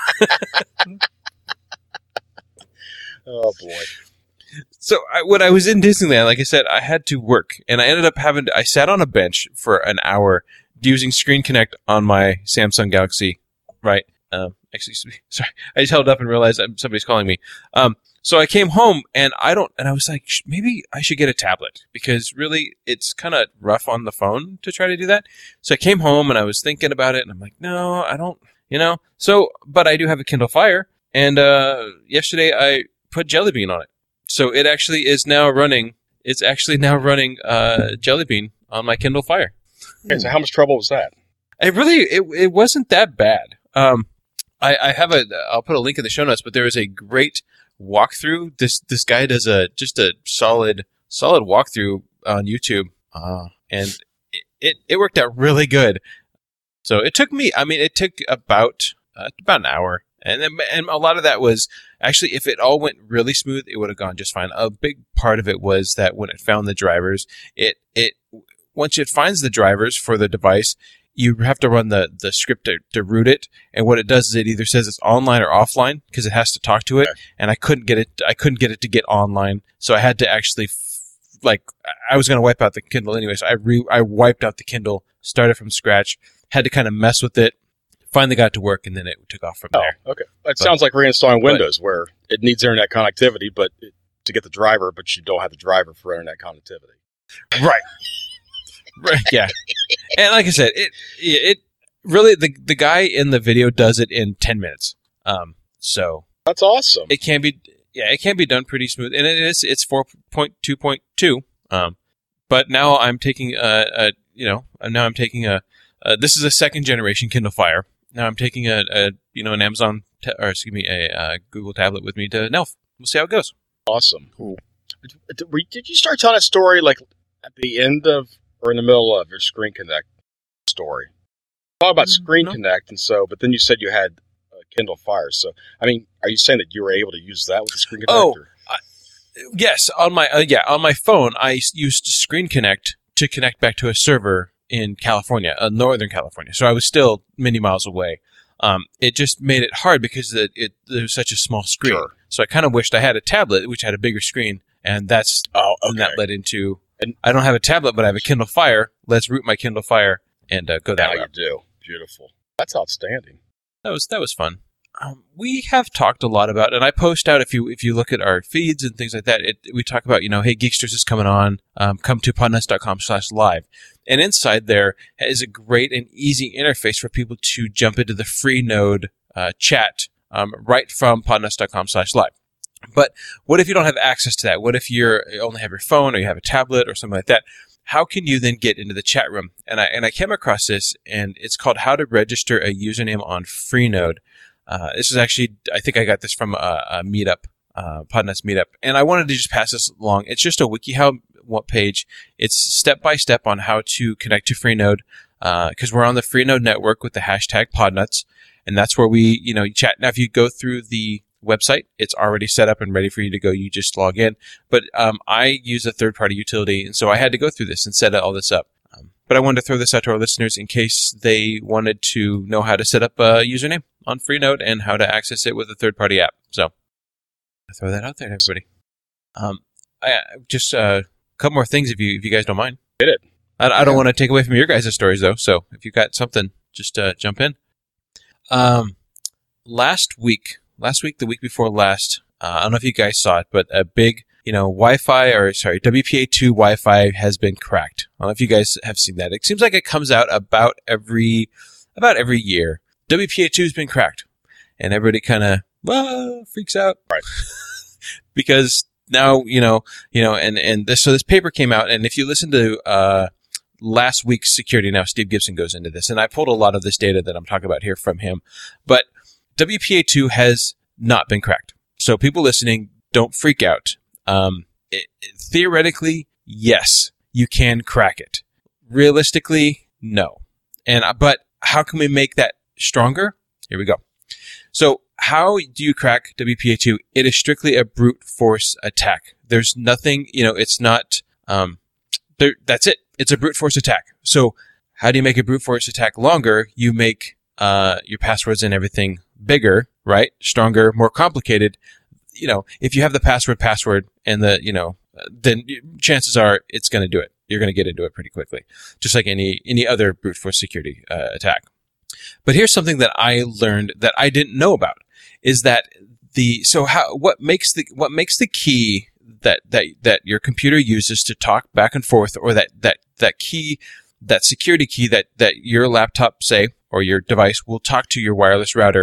Oh boy. So I, when I was in Disneyland, like I said, I had to work, and I ended up having to, I sat on a bench for an hour using Screen Connect on my Samsung Galaxy. Right? Um, excuse me. Sorry, I just held up and realized that somebody's calling me. Um, so I came home, and I don't, and I was like, maybe I should get a tablet, because really it's kind of rough on the phone to try to do that. So I came home, and I was thinking about it, and I'm like, no, I don't, you know. So, but I do have a Kindle Fire, and uh, yesterday I put Jelly Bean on it. So it actually is now running. It's actually now running uh, Jelly Bean on my Kindle Fire. Okay, so how much trouble was that? It really, it it wasn't that bad. Um, I, I have a. I'll put a link in the show notes. But there is a great walkthrough. This this guy does a just a solid solid walkthrough on YouTube, uh, and it, it it worked out really good. So it took me, I mean, it took about uh, about an hour, and then, and a lot of that was actually, if it all went really smooth, it would have gone just fine. A big part of it was that when it found the drivers, it it once it finds the drivers for the device, you have to run the, the script to, to root it, and what it does is it either says it's online or offline because it has to talk to it. Okay. And I couldn't get it. I couldn't get it to get online, so I had to actually, f- like, I was going to wipe out the Kindle anyway. So I re I wiped out the Kindle, started from scratch, had to kind of mess with it, finally got it to work, and then it took off from oh, there. Okay, it sounds like reinstalling Windows, but, where it needs internet connectivity, but it, to get the driver, but you don't have the driver for internet connectivity. Right. Right, yeah, and like I said, it it really the the guy in the video does it in ten minutes. Um, so that's awesome. It can be, yeah, it can be done pretty smooth, and it is. It's four point two point two. Um, but now I'm taking a, a you know now I'm taking a, a this is a second generation Kindle Fire. Now I'm taking a, a you know an Amazon ta- or excuse me a, a Google tablet with me to N E L F. We'll see how it goes. Awesome. Cool. Did you start telling that story like at the end of? Or in the middle of your Screen Connect story. Talk about Screen no. Connect, and so, but then you said you had uh, Kindle Fire. So, I mean, are you saying that you were able to use that with the Screen Connect? Oh, I, yes. On my uh, yeah, on my phone, I used Screen Connect to connect back to a server in California, uh, Northern California. So I was still many miles away. Um, it just made it hard because it, it there was such a small screen. Sure. So I kind of wished I had a tablet which had a bigger screen, and that's oh, okay. and that led into. And I don't have a tablet, but I have a Kindle Fire. Let's root my Kindle Fire and uh, go that way. Now you do. Beautiful. That's outstanding. That was that was fun. Um, we have talked a lot about, and I post out if you if you look at our feeds and things like that. It, we talk about, you know, hey, Geeksters is coming on. Um, come to podnuts dot com slash live, and inside there is a great and easy interface for people to jump into the Freenode uh, chat um, right from podnuts dot com slash live. But what if you don't have access to that? What if you're, you only have your phone or you have a tablet or something like that? How can you then get into the chat room? And I and I came across this, and it's called How to Register a Username on Freenode. Uh, this is actually, I think I got this from a, a meetup, uh, Podnuts meetup, and I wanted to just pass this along. It's just a WikiHow page. It's step by step on how to connect to Freenode, because uh, we're on the Freenode network with the hashtag Podnuts, and that's where we, you know, chat. Now, if you go through the website, it's already set up and ready for you to go. You just log in. But um, I use a third-party utility, and so I had to go through this and set all this up. Um, but I wanted to throw this out to our listeners in case they wanted to know how to set up a username on Freenode and how to access it with a third-party app. So I throw that out there to everybody. Um, I, just uh, a couple more things if you if you guys don't mind. Get it. I, I don't yeah. want to take away from your guys' stories, though. So if you got something, just uh, jump in. Um, last week... Last week, the week before last, uh, I don't know if you guys saw it, but a big, you know, Wi-Fi, or sorry, W P A two Wi-Fi has been cracked. I don't know if you guys have seen that. It seems like it comes out about every, about every year. W P A two has been cracked. And everybody kind of, well, freaks out. Right. Because now, you know, you know, and, and this, so this paper came out, and if you listen to, uh, last week's Security Now, Steve Gibson goes into this, and I pulled a lot of this data that I'm talking about here from him, but W P A two has not been cracked. So people listening, don't freak out. Um, it, it, theoretically, yes, you can crack it. Realistically, no. And uh, but how can we make that stronger? Here we go. So how do you crack W P A two? It is strictly a brute force attack. There's nothing, you know, it's not, um, there, that's it. It's a brute force attack. So how do you make a brute force attack longer? You make uh, your passwords and everything bigger, right? Stronger, more complicated. You know, if you have the password password and the, you know, then chances are it's going to do it. You're going to get into it pretty quickly, just like any, any other brute force security uh, attack. But here's something that I learned that I didn't know about is that the, so how, what makes the, what makes the key that, that, that your computer uses to talk back and forth, or that, that, that key, that security key that, that your laptop, say, or your device will talk to your wireless router,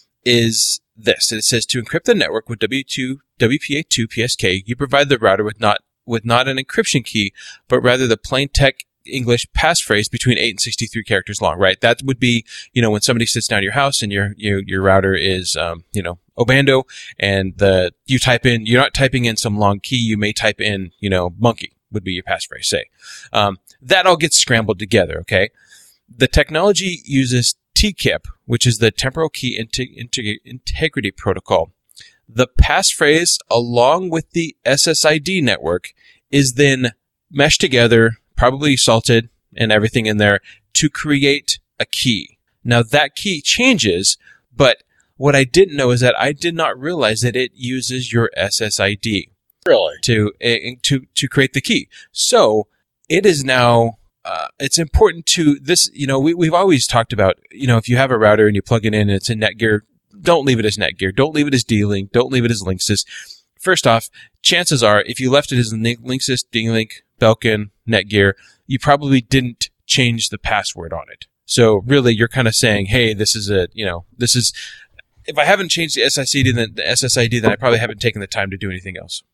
is this. It says to encrypt the network with W P A two P S K, you provide the router with not with not an encryption key, but rather the plain text English passphrase between eight and sixty-three characters long, right? That would be, you know, when somebody sits down at your house and your your, your router is, um, you know, Obando, and the you type in, you're not typing in some long key, you may type in, you know, monkey would be your passphrase, say. Um, that all gets scrambled together, okay? The technology uses T K I P, which is the Temporal Key Integ- Integ- Integrity Protocol. The passphrase, along with the S S I D network, is then meshed together, probably salted and everything in there, to create a key. Now, that key changes, but what I didn't know is that I did not realize that it uses your S S I D. Really? To, uh, to, to create the key. So, it is now, uh, it's important to this, you know, we, we've always talked about, you know, if you have a router and you plug it in and it's in Netgear, don't leave it as Netgear. Don't leave it as D-Link. Don't leave it as Linksys. First off, chances are, if you left it as Linksys, D-Link, Belkin, Netgear, you probably didn't change the password on it. So really, you're kind of saying, hey, this is a, you know, this is, if I haven't changed the S S I D, then the S S I D, then I probably haven't taken the time to do anything else.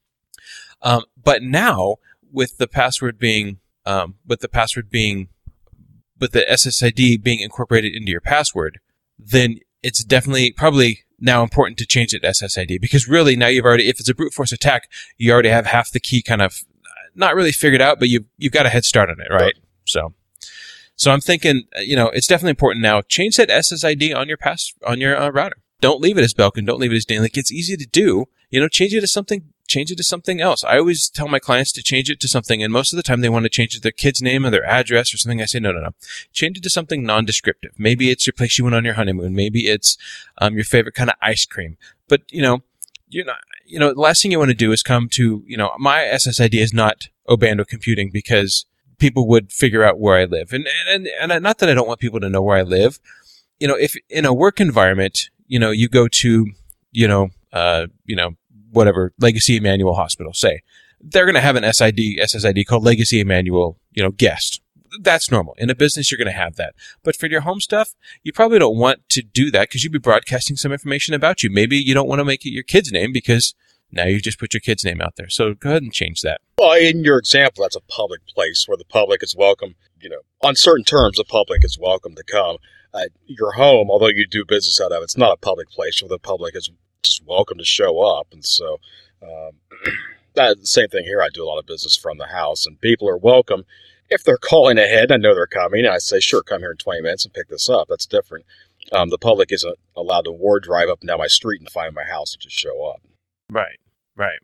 Um, but now, with the password being, um, with the password being, with the S S I D being incorporated into your password, then it's definitely probably now important to change it to S S I D, because really now you've already, if it's a brute force attack, you already have half the key kind of not really figured out, but you've, you've got a head start on it, right? So, so I'm thinking, you know, it's definitely important now. Change that S S I D on your pass, on your uh, router. Don't leave it as Belkin. Don't leave it as D-Link. It's easy to do. You know, change it to something, change it to something else. I always tell my clients to change it to something, and most of the time they want to change it to their kid's name or their address or something. I say, no, no, no. Change it to something non-descriptive. Maybe it's your place you went on your honeymoon. Maybe it's um, your favorite kind of ice cream. But, you know, you're not, you know, the last thing you want to do is come to, you know, my S S I D is not Obando Computing, because people would figure out where I live. And, and, and not that I don't want people to know where I live. You know, if in a work environment, you know, you go to, you know, uh, you know, whatever, Legacy Emmanuel Hospital, say, they're going to have an S I D, S S I D called Legacy Emmanuel, you know, guest. That's normal. In a business, you're going to have that. But for your home stuff, you probably don't want to do that, because you'd be broadcasting some information about you. Maybe you don't want to make it your kid's name, because now you just put your kid's name out there. So go ahead and change that. Well, in your example, that's a public place where the public is welcome. You know, on certain terms, the public is welcome to come. Uh, your home, although you do business out of it, it's not a public place where the public is just welcome to show up. And so, um, that, the same thing here. I do a lot of business from the house, and people are welcome. If they're calling ahead, I know they're coming, and I say, sure, come here in twenty minutes and pick this up. That's different. Um, the public isn't allowed to ward drive up and down my street and find my house and just show up. Right, right.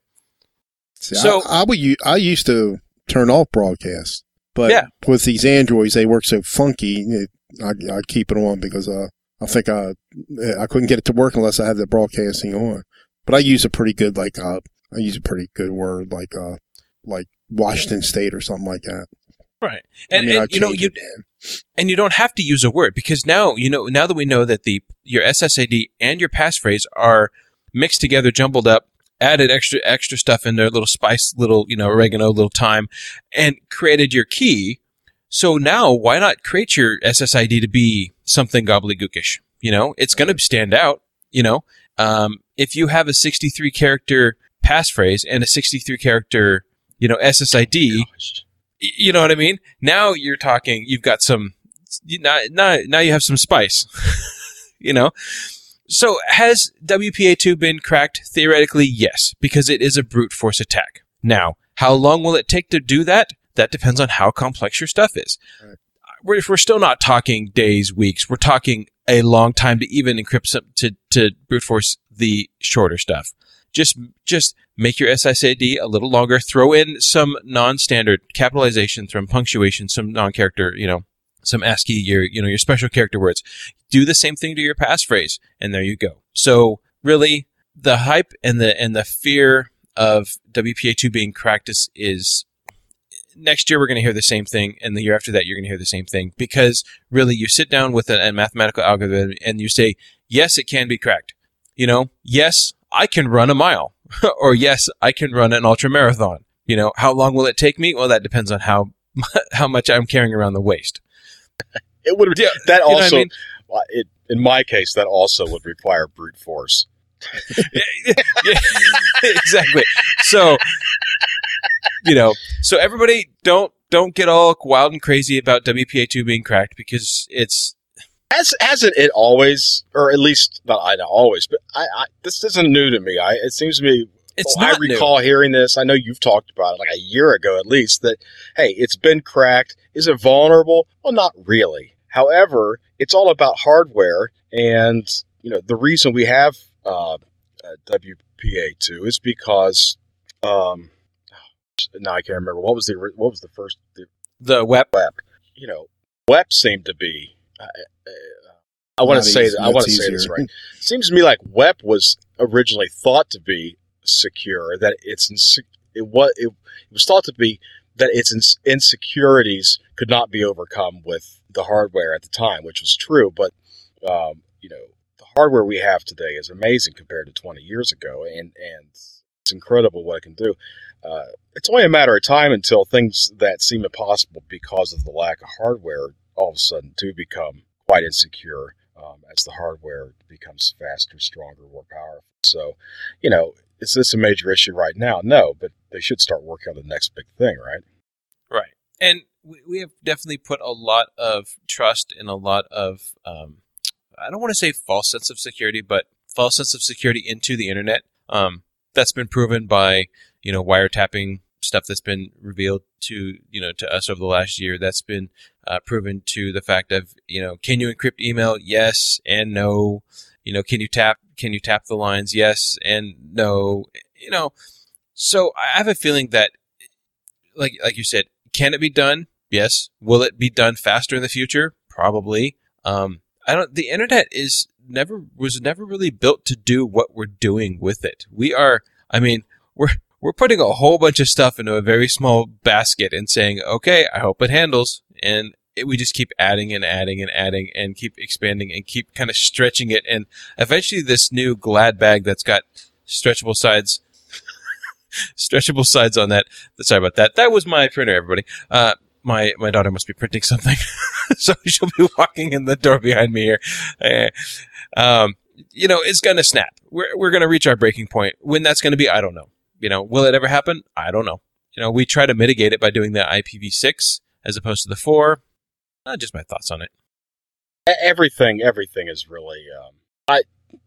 See, so I, I, would, I used to turn off broadcast, but yeah. with these Androids, they work so funky. It, I, I keep it on because uh, I think I I couldn't get it to work unless I had the broadcasting on. But I use a pretty good like uh, I use a pretty good word like uh, like Washington State or something like that. Right, and, I mean, and you know you and you don't have to use a word, because now you know now that we know that the your S S I D and your passphrase are mixed together, jumbled up, added extra extra stuff in there, little spice, little you know oregano, little thyme, and created your key. So now, why not create your S S I D to be something gobbledygookish? You know, it's going to stand out. You know, um, if you have a sixty-three character passphrase and a sixty-three character, you know, S S I D, you know what I mean? Now you're talking. You've got some. Now, now, now you have some spice. You know. So has W P A two been cracked? Theoretically, yes, because it is a brute force attack. Now, how long will it take to do that? That depends on how complex your stuff is. Right. We're, we're still not talking days, weeks. We're talking a long time to even encrypt some, to, to brute force the shorter stuff. Just, just make your S S I D a little longer. Throw in some non-standard capitalization, some punctuation, some non-character, you know, some ASCII, your, you know, your special character words. Do the same thing to your passphrase, and there you go. So really, the hype and the, and the fear of W P A two being cracked is, is next year we're going to hear the same thing, and the year after that you're going to hear the same thing, because really you sit down with a, a mathematical algorithm and you say, yes, it can be cracked. You know, yes, I can run a mile, or yes, I can run an ultra marathon. You know, how long will it take me? Well, that depends on how how much I'm carrying around the waist. It would yeah, that you know also, I mean? it, in my case, that also would require brute force. yeah, yeah, exactly. So, you know, so everybody don't don't get all wild and crazy about W P A two being cracked because it's Has, hasn't it always, or at least not I know always, but I, I this isn't new to me. I it seems to me. it's well, not I recall new. hearing this. I know you've talked about it like a year ago at least. That hey, it's been cracked. Is it vulnerable? Well, not really. However, it's all about hardware, and you know the reason we have uh, uh, W P A two is because um, now I can't remember what was the what was the first the The W E P. W E P. You know, W E P seemed to be. Uh, I want to say that I want to say this right. Seems to me like W E P was originally thought to be secure. That it's it was it, it was thought to be that its insecurities could not be overcome with the hardware at the time, which was true. But um, you know, the hardware we have today is amazing compared to twenty years ago, and and it's incredible what it can do. Uh, it's only a matter of time until things that seem impossible because of the lack of hardware all of a sudden do become quite insecure um, as the hardware becomes faster, stronger, more powerful. So, you know, is this a major issue right now? No, but they should start working on the next big thing, right? Right. And we, we have definitely put a lot of trust and a lot of, um, I don't want to say false sense of security, but false sense of security into the internet. Um, that's been proven by, you know, wiretapping stuff that's been revealed to, you know, to us over the last year. That's been uh, proven to the fact of, you know, can you encrypt email? Yes and no. You know, can you tap, can you tap the lines? Yes and no. You know, so I have a feeling that, like, like you said, can it be done? Yes. Will it be done faster in the future? Probably. Um, I don't, the internet is never, was never really built to do what we're doing with it. We are, I mean, we're, We're putting a whole bunch of stuff into a very small basket and saying, okay, I hope it handles. And it, we just keep adding and adding and adding and keep expanding and keep kind of stretching it. And eventually this new Glad bag that's got stretchable sides, stretchable sides on that. Sorry about that. That was my printer, everybody. Uh, my, my daughter must be printing something. So she'll be walking in the door behind me here. Uh, um, you know, it's going to snap. We're, we're going to reach our breaking point. When that's going to be, I don't know. You know, will it ever happen? I don't know. You know, we try to mitigate it by doing the I P v six as opposed to the four. Uh, just my thoughts on it. Everything, everything is really, um, I.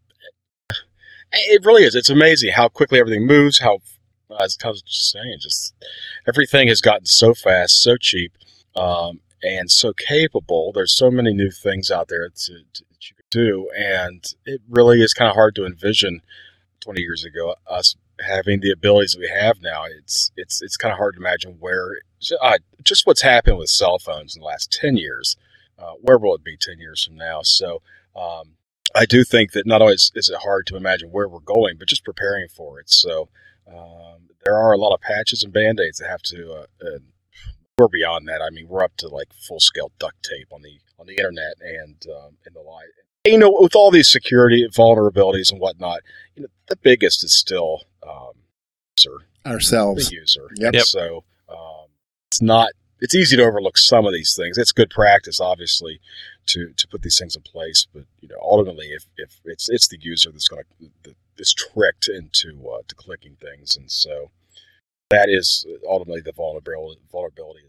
It really is. It's amazing how quickly everything moves. How, as I was just saying, just everything has gotten so fast, so cheap, um, and so capable. There's so many new things out there to, to that you could do, and it really is kind of hard to envision twenty years ago us having the abilities that we have now. It's it's it's kind of hard to imagine where uh, just what's happened with cell phones in the last ten years. Uh, where will it be ten years from now? So um, I do think that not only is, is it hard to imagine where we're going, but just preparing for it. So um, there are a lot of patches and band-aids that have to. Uh, uh, we're beyond that. I mean, we're up to like full-scale duct tape on the on the internet and um, and the like. You know, with all these security vulnerabilities and whatnot, you know, the biggest is still um, user. Ourselves. The user. Yep. Yep. So um, it's not. It's easy to overlook some of these things. It's good practice, obviously, to, to put these things in place. But you know, ultimately, if, if it's it's the user that's going to is tricked into uh, to clicking things, and so that is ultimately the vulnerability. Vulnerability.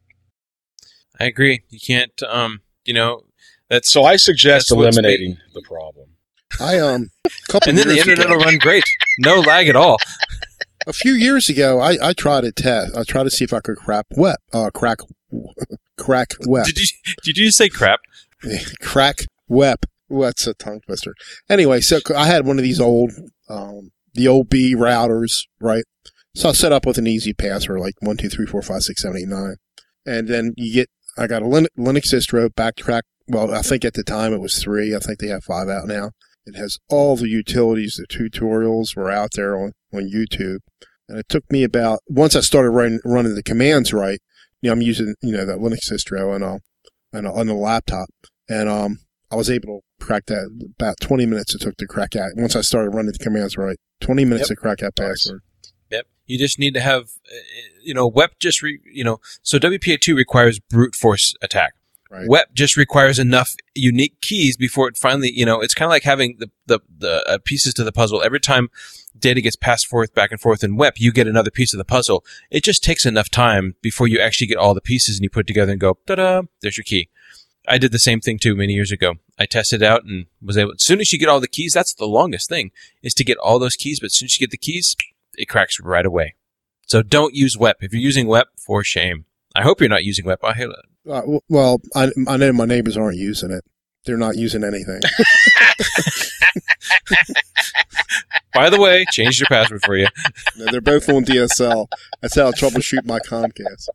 I agree. You can't. Um. You know. That's so. I suggest that's eliminating the problem. I um, a couple and then the years internet ago, will run great, no lag at all. a few years ago, I, I tried a test. I tried to see if I could crack web, uh, crack, crack web, Did you did you say crap? crack web. What's a tongue twister? Anyway, so I had one of these old, um, the old B routers, right? So I set up with an easy password like one two three four five six seven eight nine, and then you get. I got a Linux, Linux distro, backtrack. Well, I think at the time it was three. I think they have five out now. It has all the utilities. The tutorials were out there on, on YouTube. And it took me about, once I started running, running the commands right, you know, I'm using, you know, that Linux distro and, uh, and on the laptop. And, um, I was able to crack that about twenty minutes it took to crack that. Once I started running the commands right, twenty minutes Yep. to crack that password. Yep. You just need to have, uh, you know, W E P just, re, you know, so W P A two requires brute force attack. Right. W E P just requires enough unique keys before it finally, you know, it's kind of like having the, the, the uh, pieces to the puzzle. Every time data gets passed forth back and forth in W E P, you get another piece of the puzzle. It just takes enough time before you actually get all the pieces and you put it together and go, ta-da, there's your key. I did the same thing too many years ago. I tested it out and was able, as soon as you get all the keys, that's the longest thing, is to get all those keys, but as soon as you get the keys, it cracks right away. So don't use W E P. If you're using W E P, for shame. I hope you're not using W E P. I hate it. Uh, well, I, I know my neighbors aren't using it. They're not using anything. By the way, changed your password for you. No, they're both on D S L. That's how I troubleshoot my Comcast.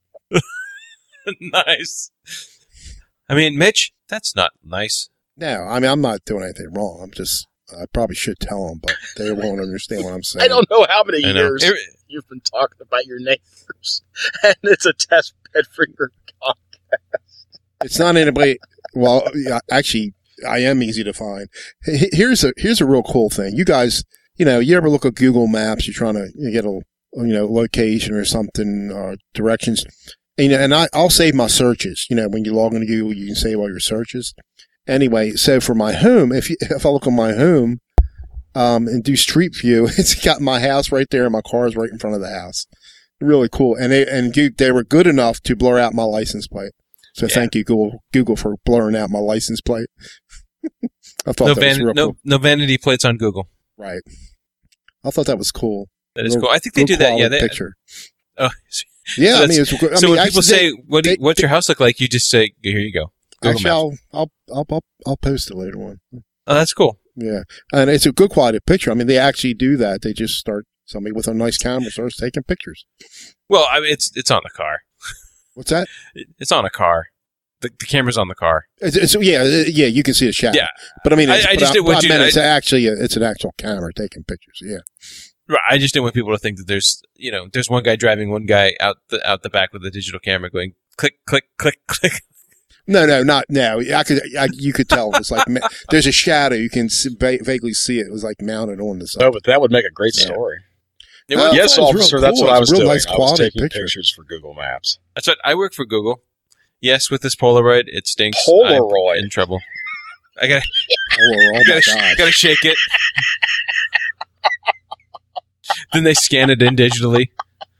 Nice. I mean, Mitch, that's not nice. No, I mean, I'm not doing anything wrong. I'm just, I probably should tell them, but they won't understand what I'm saying. I don't know how many I know. years It- you've been talking about your neighbors, and it's a test bed for your Comcast. It's not anybody. Well, yeah, actually, I am easy to find. H- Here's a here's a real cool thing. You guys, you know, you ever look at Google Maps? You're trying to you get a you know location or something, or directions. And, you know, and I, I'll save my searches. You know, when you log into Google, you can save all your searches. Anyway, so for my home, if you, if I look on my home, um, and do Street View, it's got my house right there, and my car is right in front of the house. Really cool. And they and Goo- they were good enough to blur out my license plate. So Yeah. thank you, Google, Google, for blurring out my license plate. I thought No, that was van- real no, cool. no vanity plates on Google. Right. I thought that was cool. That is Real- cool. I think they real do that. Yeah. quality They, picture. oh, Yeah, so I mean, it's, I so mean, when people actually, say, "What? Do you, they- what's they- your house look like?" You just say, "Here you go." Google actually, Maps. I'll, I'll, I'll, I'll, I'll post it later on. Oh, that's cool. Yeah, and it's a good quality picture. I mean, they actually do that. They just start somebody with a nice camera starts taking pictures. Well, I mean, it's it's on the car. What's that? It- It's on a car. The, the camera's on the car. It's, it's yeah, uh, yeah. You can see the shadow. Yeah. but I mean, I- it's, I but just did what I you- meant I- it's actually a, it's an actual camera taking pictures. Yeah. Right. I just didn't want people to think that there's, you know, there's one guy driving one guy out the out the back with a digital camera going click, click, click, click. No, no, not no. I could, I, you could tell it was like ma- there's a shadow. You can see, va- vaguely see it. It was like mounted on the No, side. but that would make a great Yeah. story. It Oh, was- I Yes, thought it was real officer, that's cool. what I It's was real doing. nice I was quality taking picture. pictures for Google Maps. That's what I work for Google. Yes, with this Polaroid, it stinks. Polaroid. I'm in trouble. I gotta, Oh, oh my gotta, god! gotta shake it. Then they scan it in digitally.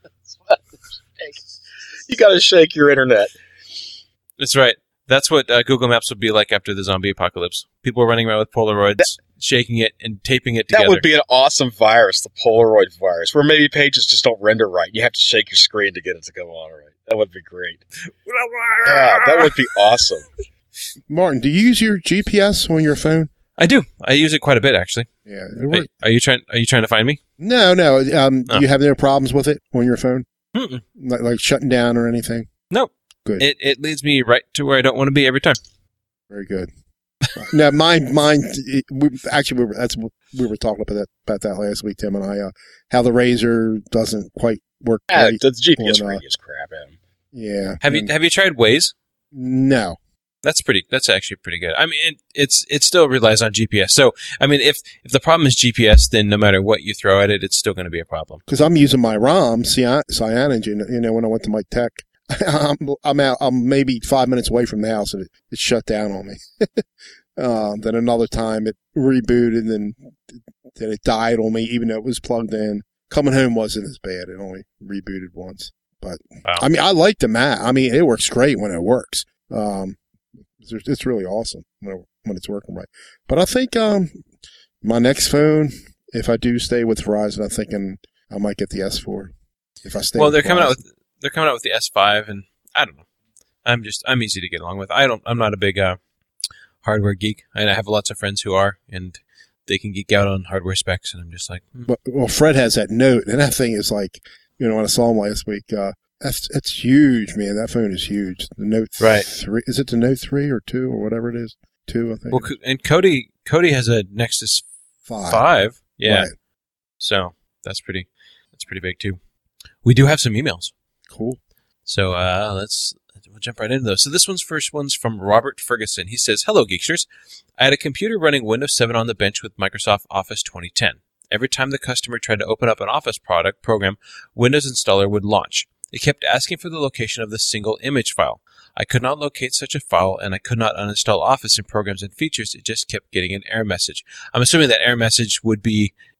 You got to shake your internet. That's right. That's what uh, Google Maps would be like after the zombie apocalypse. People are running around with Polaroids, shaking it and taping it together. That would be an awesome virus, the Polaroid virus, where maybe pages just don't render right. You have to shake your screen to get it to go on right. That would be great. Yeah, that would be awesome. Martin, do you use your G P S on your phone? I do. I use it quite a bit, actually. Yeah. It Are, works. are you trying? Are you trying to find me? No, no. Um, Oh. do you have no problems with it on your phone? Mm-mm. Like, like shutting down or anything? Nope. Good. It it leads me right to where I don't want to be every time. Very good. No, mine, mine. It, we, actually, we were, that's we were talking about that about that last week, Tim and I. Uh, how the Razor doesn't quite work. Yeah, right. the G P S on, uh, radius crap. Man. Yeah. Have you and- Have you tried Waze? No. That's pretty. That's actually pretty good. I mean, it, it's it still relies on G P S. So, I mean, if if the problem is G P S, then no matter what you throw at it, it's still going to be a problem. Because I'm using my ROM, Cyan- Cyanogen, you know, when I went to my tech. I'm, I'm out, I'm maybe five minutes away from the house and it, it shut down on me. um, then another time it rebooted and then, then it died on me, even though it was plugged in. Coming home wasn't as bad. It only rebooted once. But, Wow. I mean, I like the Mac. I mean, it works great when it works. Um, it's, it's really awesome when, it, when it's working right. But I think, um, my next phone, if I do stay with Verizon, I'm thinking I might get the S four. If I stay Well, with they're coming out Verizon. with they're coming out with the S five, and I don't know. I'm just I'm easy to get along with. I don't. I'm not a big uh, hardware geek, and I have lots of friends who are, and they can geek out on hardware specs, and I'm just like, hmm. But, well, Fred has that Note, and that thing is like, you know, when I saw him last week, uh, that's that's huge, man. That phone is huge. The Note Right. three, is it the Note three or two or whatever it is? Two, I think. well, Co- and Cody Cody has a Nexus Five. five, yeah. Right. So that's pretty that's pretty big too. We do have some emails. Cool. So uh, let's we'll jump right into those. So this one's first one's from Robert Ferguson. He says, "Hello, Geeksters. I had a computer running Windows seven on the bench with Microsoft Office twenty ten. Every time the customer tried to open up an Office product program, Windows Installer would launch. It kept asking for the location of the single image file. I could not locate such a file, and I could not uninstall Office and programs and features. It just kept getting an error message." I'm assuming that error message would be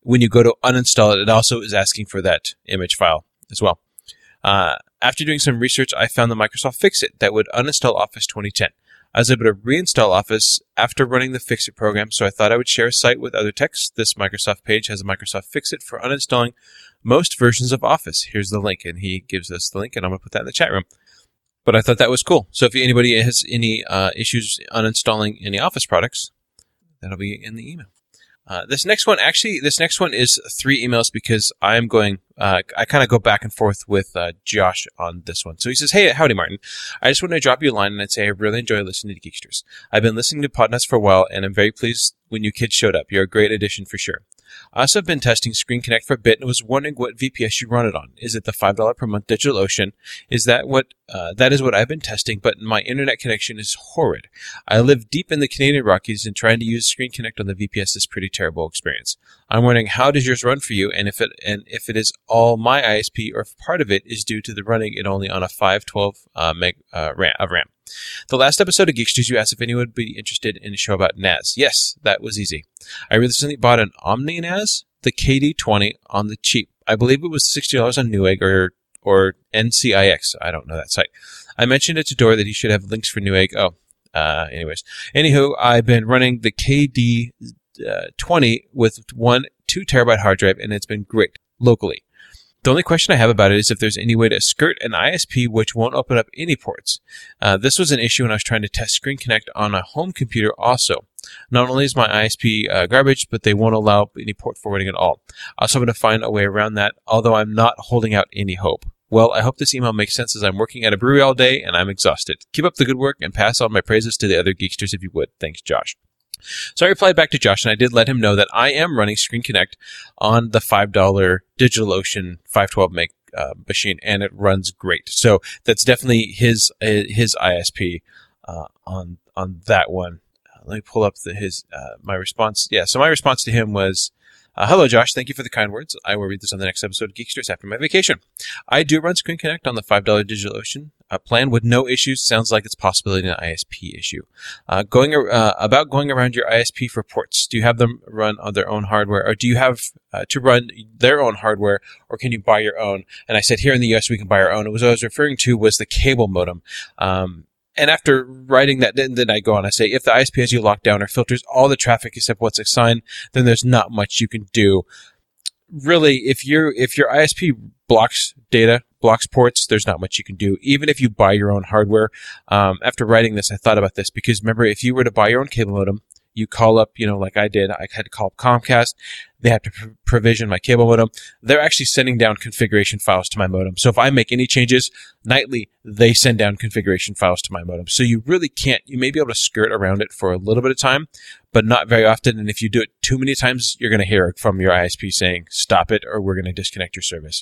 when you go to uninstall it, it also is asking for that image file as well. Uh, after doing some research, I found the Microsoft Fixit that would uninstall Office twenty ten. I was able to reinstall Office after running the Fixit program, so I thought I would share a site with other techs. This Microsoft page has a Microsoft Fixit for uninstalling most versions of Office. Here's the link, and he gives us the link, and I'm going to put that in the chat room. But I thought that was cool. So if anybody has any uh, issues uninstalling any Office products, that'll be in the email. Uh, this next one, actually, this next one is three emails because I'm going, uh, I kind of go back and forth with uh, Josh on this one. So he says, hey, howdy, Martin. I just want to drop you a line and I'd say I really enjoy listening to Geeksters. I've been listening to Podnuts for a while and I'm very pleased when you kids showed up. You're a great addition for sure. I also have been testing Screen Connect for a bit and was wondering what V P S you run it on. Is it the five dollars per month DigitalOcean? Is that what, uh, that is what I've been testing, but my internet connection is horrid. I live deep in the Canadian Rockies and trying to use Screen Connect on the V P S is a pretty terrible experience. I'm wondering how does yours run for you and if it, and if it is all my I S P or if part of it is due to the running it only on a five twelve uh, meg uh, RAM, of RAM. The last episode of Geeksters, you asked if anyone would be interested in a show about N A S. Yes, that was easy. I recently bought an Omni N A S, the K D twenty, on the cheap. I believe it was sixty dollars on Newegg or or N C I X. I don't know that site. I mentioned it to Dora that he should have links for Newegg. Oh, uh, anyways. Anywho, I've been running the K D twenty with one two terabyte hard drive, and it's been great locally. The only question I have about it is if there's any way to skirt an I S P which won't open up any ports. Uh, this was an issue when I was trying to test Screen Connect on a home computer also. Not only is my I S P uh, garbage, but they won't allow any port forwarding at all. I also want to find a way around that, although I'm not holding out any hope. Well, I hope this email makes sense as I'm working at a brewery all day and I'm exhausted. Keep up the good work and pass on my praises to the other Geeksters if you would. Thanks, Josh. So I replied back to Josh, and I did let him know that I am running Screen Connect on the five dollars DigitalOcean five twelve meg uh, machine, and it runs great. So that's definitely his uh, his I S P uh, on on that one. Uh, let me pull up the, his uh, my response. Yeah, so my response to him was, Uh, hello, Josh. Thank you for the kind words. I will read this on the next episode of Geeksters after my vacation. I do run Screen Connect on the five dollars DigitalOcean uh, plan with no issues. Sounds like it's possibility an I S P issue. Uh, going uh, about going around your I S P for ports. Do you have them run on their own hardware, or do you have uh, to run their own hardware, or can you buy your own? And I said here in the U S we can buy our own. It was what I was referring to was the cable modem. Um, And after writing that, then, then I go on. I say, if the I S P has you locked down or filters all the traffic except what's assigned, then there's not much you can do. Really, if you're, if your I S P blocks data, blocks ports, there's not much you can do. Even if you buy your own hardware. Um, after writing this, I thought about this because remember, if you were to buy your own cable modem, you call up, you know, like I did, I had to call up Comcast. They have to pr- provision my cable modem. They're actually sending down configuration files to my modem. So if I make any changes nightly, they send down configuration files to my modem. So you really can't, you may be able to skirt around it for a little bit of time, but not very often. And if you do it too many times, you're going to hear from your I S P saying, stop it, or we're going to disconnect your service.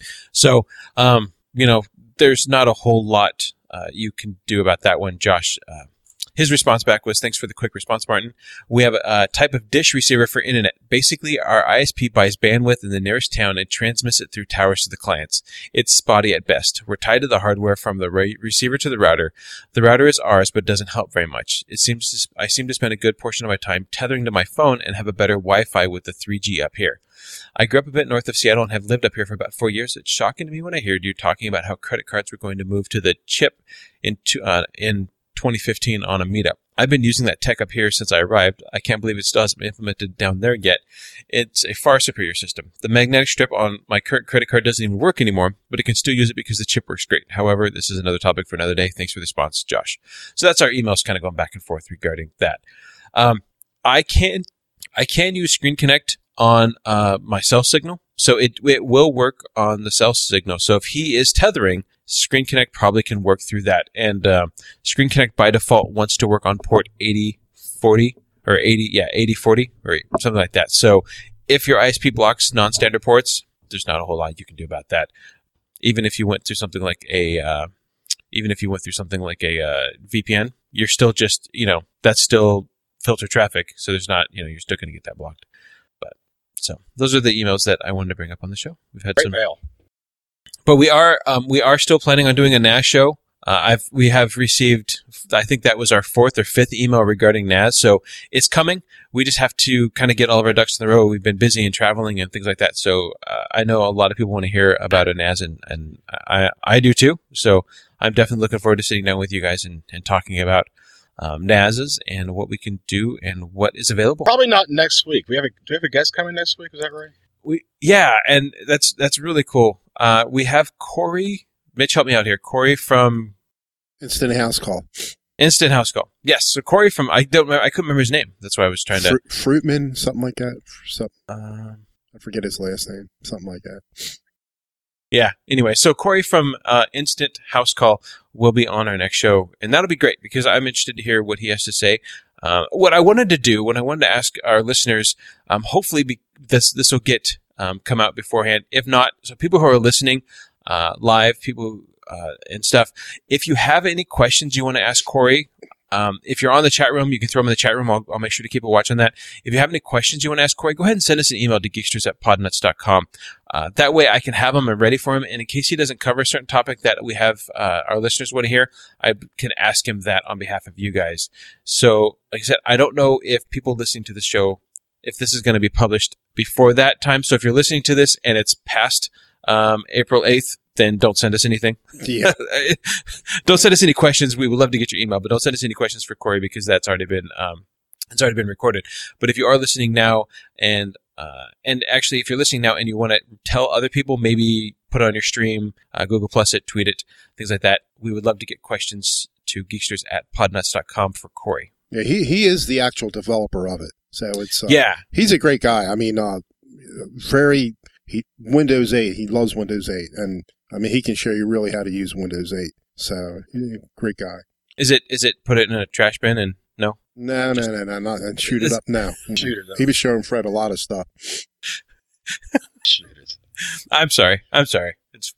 So, um, you know, there's not a whole lot uh, you can do about that one, Josh. Uh, His response back was, thanks for the quick response, Martin. We have a, a type of dish receiver for internet. Basically, our I S P buys bandwidth in the nearest town and transmits it through towers to the clients. It's spotty at best. We're tied to the hardware from the re- receiver to the router. The router is ours, but doesn't help very much. It seems to, I seem to spend a good portion of my time tethering to my phone and have a better Wi-Fi with the three G up here. I grew up a bit north of Seattle and have lived up here for about four years. It's shocking to me when I hear you talking about how credit cards were going to move to the chip in, to, uh, in twenty fifteen on a meetup. I've been using that tech up here since I arrived. I can't believe it still hasn't been implemented down there yet. It's a far superior system. The magnetic strip on my current credit card doesn't even work anymore, but it can still use it because the chip works great. However, this is another topic for another day. Thanks for the response, Josh. So that's our emails kind of going back and forth regarding that. Um, I can I can use Screen Connect on uh, my cell signal, so it it will work on the cell signal. So if he is tethering, Screen Connect probably can work through that. And uh, Screen Connect by default wants to work on port eighty forty or eighty, yeah, eighty forty or something like that. So if your I S P blocks non-standard ports, there's not a whole lot you can do about that. Even if you went through something like a, uh, even if you went through something like a uh, V P N, you're still just, you know, that's still filter traffic. So there's not, you know, you're still going to get that blocked. But so those are the emails that I wanted to bring up on the show. We've had Great some mail. But we are um, we are still planning on doing a N A S show Uh, I've we have received, I think that was our fourth or fifth email regarding N A S, so it's coming. We just have to kind of get all of our ducks in the row. We've been busy and traveling and things like that, so uh, I know a lot of people want to hear about a N A S, and, and I I do too. So I'm definitely looking forward to sitting down with you guys and, and talking about um, N A Ss and what we can do and what is available. Probably not next week. We have a, do we have a guest coming next week? Is that right? We yeah, and that's that's really cool. Uh, we have Corey. Mitch, help me out here. Corey from Instant House Call. Instant House Call. Yes. So Corey from I don't remember, I couldn't remember his name. That's why I was trying to. Fruit, Fruitman, something like that. Something. Um, I forget his last name. Something like that. Yeah. Anyway, so Corey from uh, Instant House Call will be on our next show, and that'll be great because I'm interested to hear what he has to say. Uh, what I wanted to do, what I wanted to ask our listeners, um, hopefully be, this this will get um, come out beforehand. If not, so people who are listening uh, live, people uh, and stuff, if you have any questions you want to ask Corey, um, if you're on the chat room, you can throw them in the chat room. I'll, I'll make sure to keep a watch on that. If you have any questions you want to ask Corey, go ahead and send us an email to geeksters at podnuts dot com. Uh, that way I can have them and ready for him. And in case he doesn't cover a certain topic that we have uh, our listeners want to hear, I can ask him that on behalf of you guys. So, like I said, I don't know if people listening to the show, if this is going to be published before that time. So if you're listening to this and it's past um, April eighth, then don't send us anything. Yeah. Don't send us any questions. We would love to get your email, but don't send us any questions for Corey because that's already been um, it's already been recorded. But if you are listening now, and uh, and actually, if you're listening now and you want to tell other people, maybe put it on your stream, uh, Google Plus it, tweet it, things like that. We would love to get questions to geeksters at podnuts dot com for Corey. Yeah, he he is the actual developer of it, so it's uh, yeah, he's a great guy. I mean, uh, very he Windows eight. He loves Windows eight, and I mean, he can show you really how to use Windows eight. So, he's a great guy. Is it is it put it in a trash bin and no? No, no, no, no, not and shoot it up now. Shoot it up. He was showing Fred a lot of stuff. Shoot it. I'm sorry. I'm sorry. It's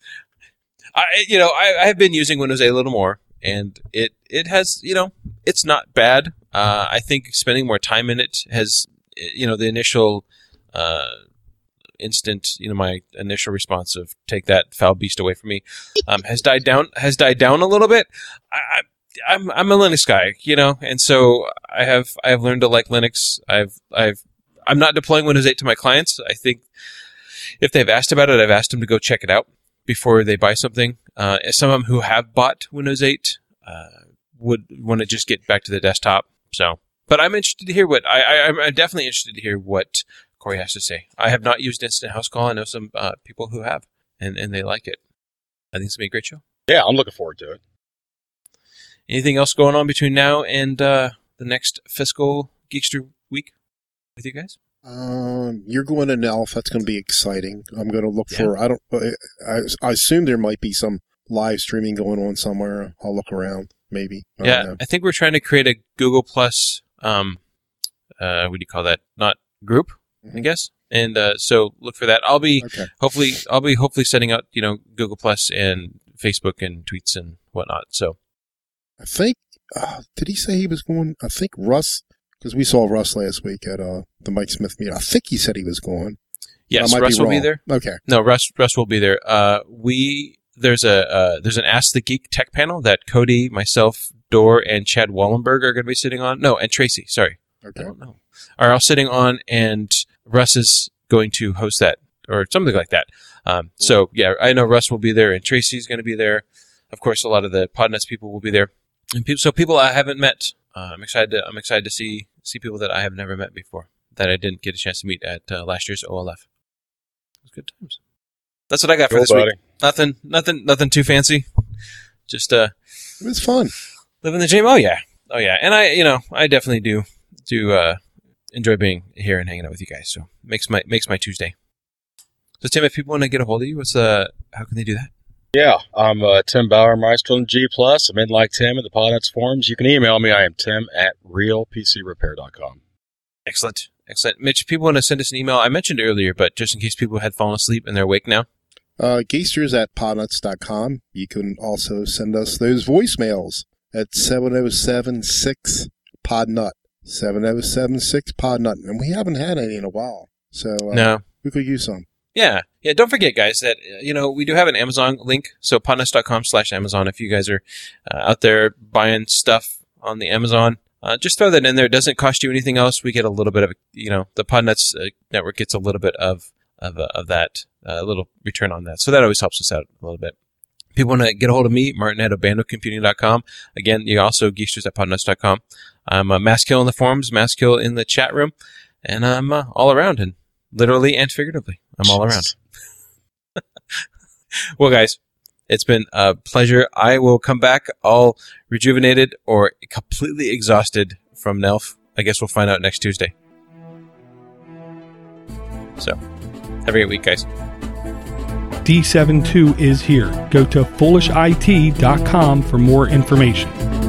I you know I I have been using Windows eight a little more, and it it has you know it's not bad. Uh, I think spending more time in it has you know the initial. Uh, instant, you know, my initial response of take that foul beast away from me, um, has died down, has died down a little bit. I, I, I'm, I'm a Linux guy, you know, and so I have, I have learned to like Linux. I've, I've, I'm not deploying Windows eight to my clients. I think if they've asked about it, I've asked them to go check it out before they buy something. Uh, some of them who have bought Windows eight, uh, would want to just get back to the desktop. So, but I'm interested to hear what, I, I, I'm definitely interested to hear what Corey has to say. I have not used Instant House Call. I know some uh, people who have, and, and they like it. I think it's going to be a great show. Yeah, I'm looking forward to it. Anything else going on between now and uh, the next fiscal Geekster week with you guys? Um, you're going to N E L F. That's going to be exciting. I'm going to look Yeah. for, I don't, I, I assume there might be some live streaming going on somewhere. I'll look around, maybe. I Yeah, don't know. I think we're trying to create a Google Plus, um, uh, what do you call that? Not group, I guess. And uh, so look for that. I'll be Okay. hopefully I'll be hopefully setting up you know Google Plus and Facebook and tweets and whatnot. So I think, uh, did he say he was going? I think Russ, because we saw Russ last week at uh, the Mike Smith meeting. I think he said he was going. yes, I might Russ will be wrong. there. Okay. No, Russ Russ will be there. Uh, we there's a uh, there's an Ask the Geek tech panel that Cody, myself, Dor, and Chad Wallenberg are going to be sitting on. No, and Tracy. Sorry, Okay. I don't know. Are all sitting on, and Russ is going to host that or something like that. Um, so yeah, I know Russ will be there, and Tracy's going to be there. Of course, a lot of the Podnuts people will be there, and people, so people I haven't met. Uh, I'm excited. To, I'm excited to see see people that I have never met before that I didn't get a chance to meet at uh, last year's O L F. It was good times. That's what I got for Cool, this buddy. week. Nothing, nothing, nothing too fancy. Just uh, It was fun. living the dream. Oh yeah, oh yeah, and I, you know, I definitely do do uh, enjoy being here and hanging out with you guys. So makes my makes my Tuesday. So Tim, if people want to get a hold of you, what's uh, how can they do that? Yeah, I'm uh, Tim Bauermeister on G Plus. I'm in like Tim in the Podnuts forums. You can email me. I am Tim at real p c repair dot com. Excellent, excellent. Mitch, if people want to send us an email, I mentioned earlier, but just in case people had fallen asleep and they're awake now. Uh, Geeksters at podnuts dot com. You can also send us those voicemails at seven oh seven six podnut. seven oh seven six podnut. And we haven't had any in a while. So uh, No, we could use some. Yeah. Yeah. Don't forget, guys, that, you know, we do have an Amazon link. So podnuts.com slash Amazon. If you guys are uh, out there buying stuff on the Amazon, uh, just throw that in there. It doesn't cost you anything else. We get a little bit of, you know, the Podnuts uh, network gets a little bit of, of, uh, of that, a uh, little return on that. So that always helps us out a little bit. If you want to get a hold of me, Martin at obando computing dot com. Again, you also geeksters at podnuts dot com. I'm uh, Maskill in the forums, Maskill in the chat room, and I'm uh, all around, and literally and figuratively, I'm all around. Well, guys, it's been a pleasure. I will come back all rejuvenated or completely exhausted from N E L F. I guess we'll find out next Tuesday. So, have a great week, guys. D seventy-two is here. Go to foolish I T dot com for more information.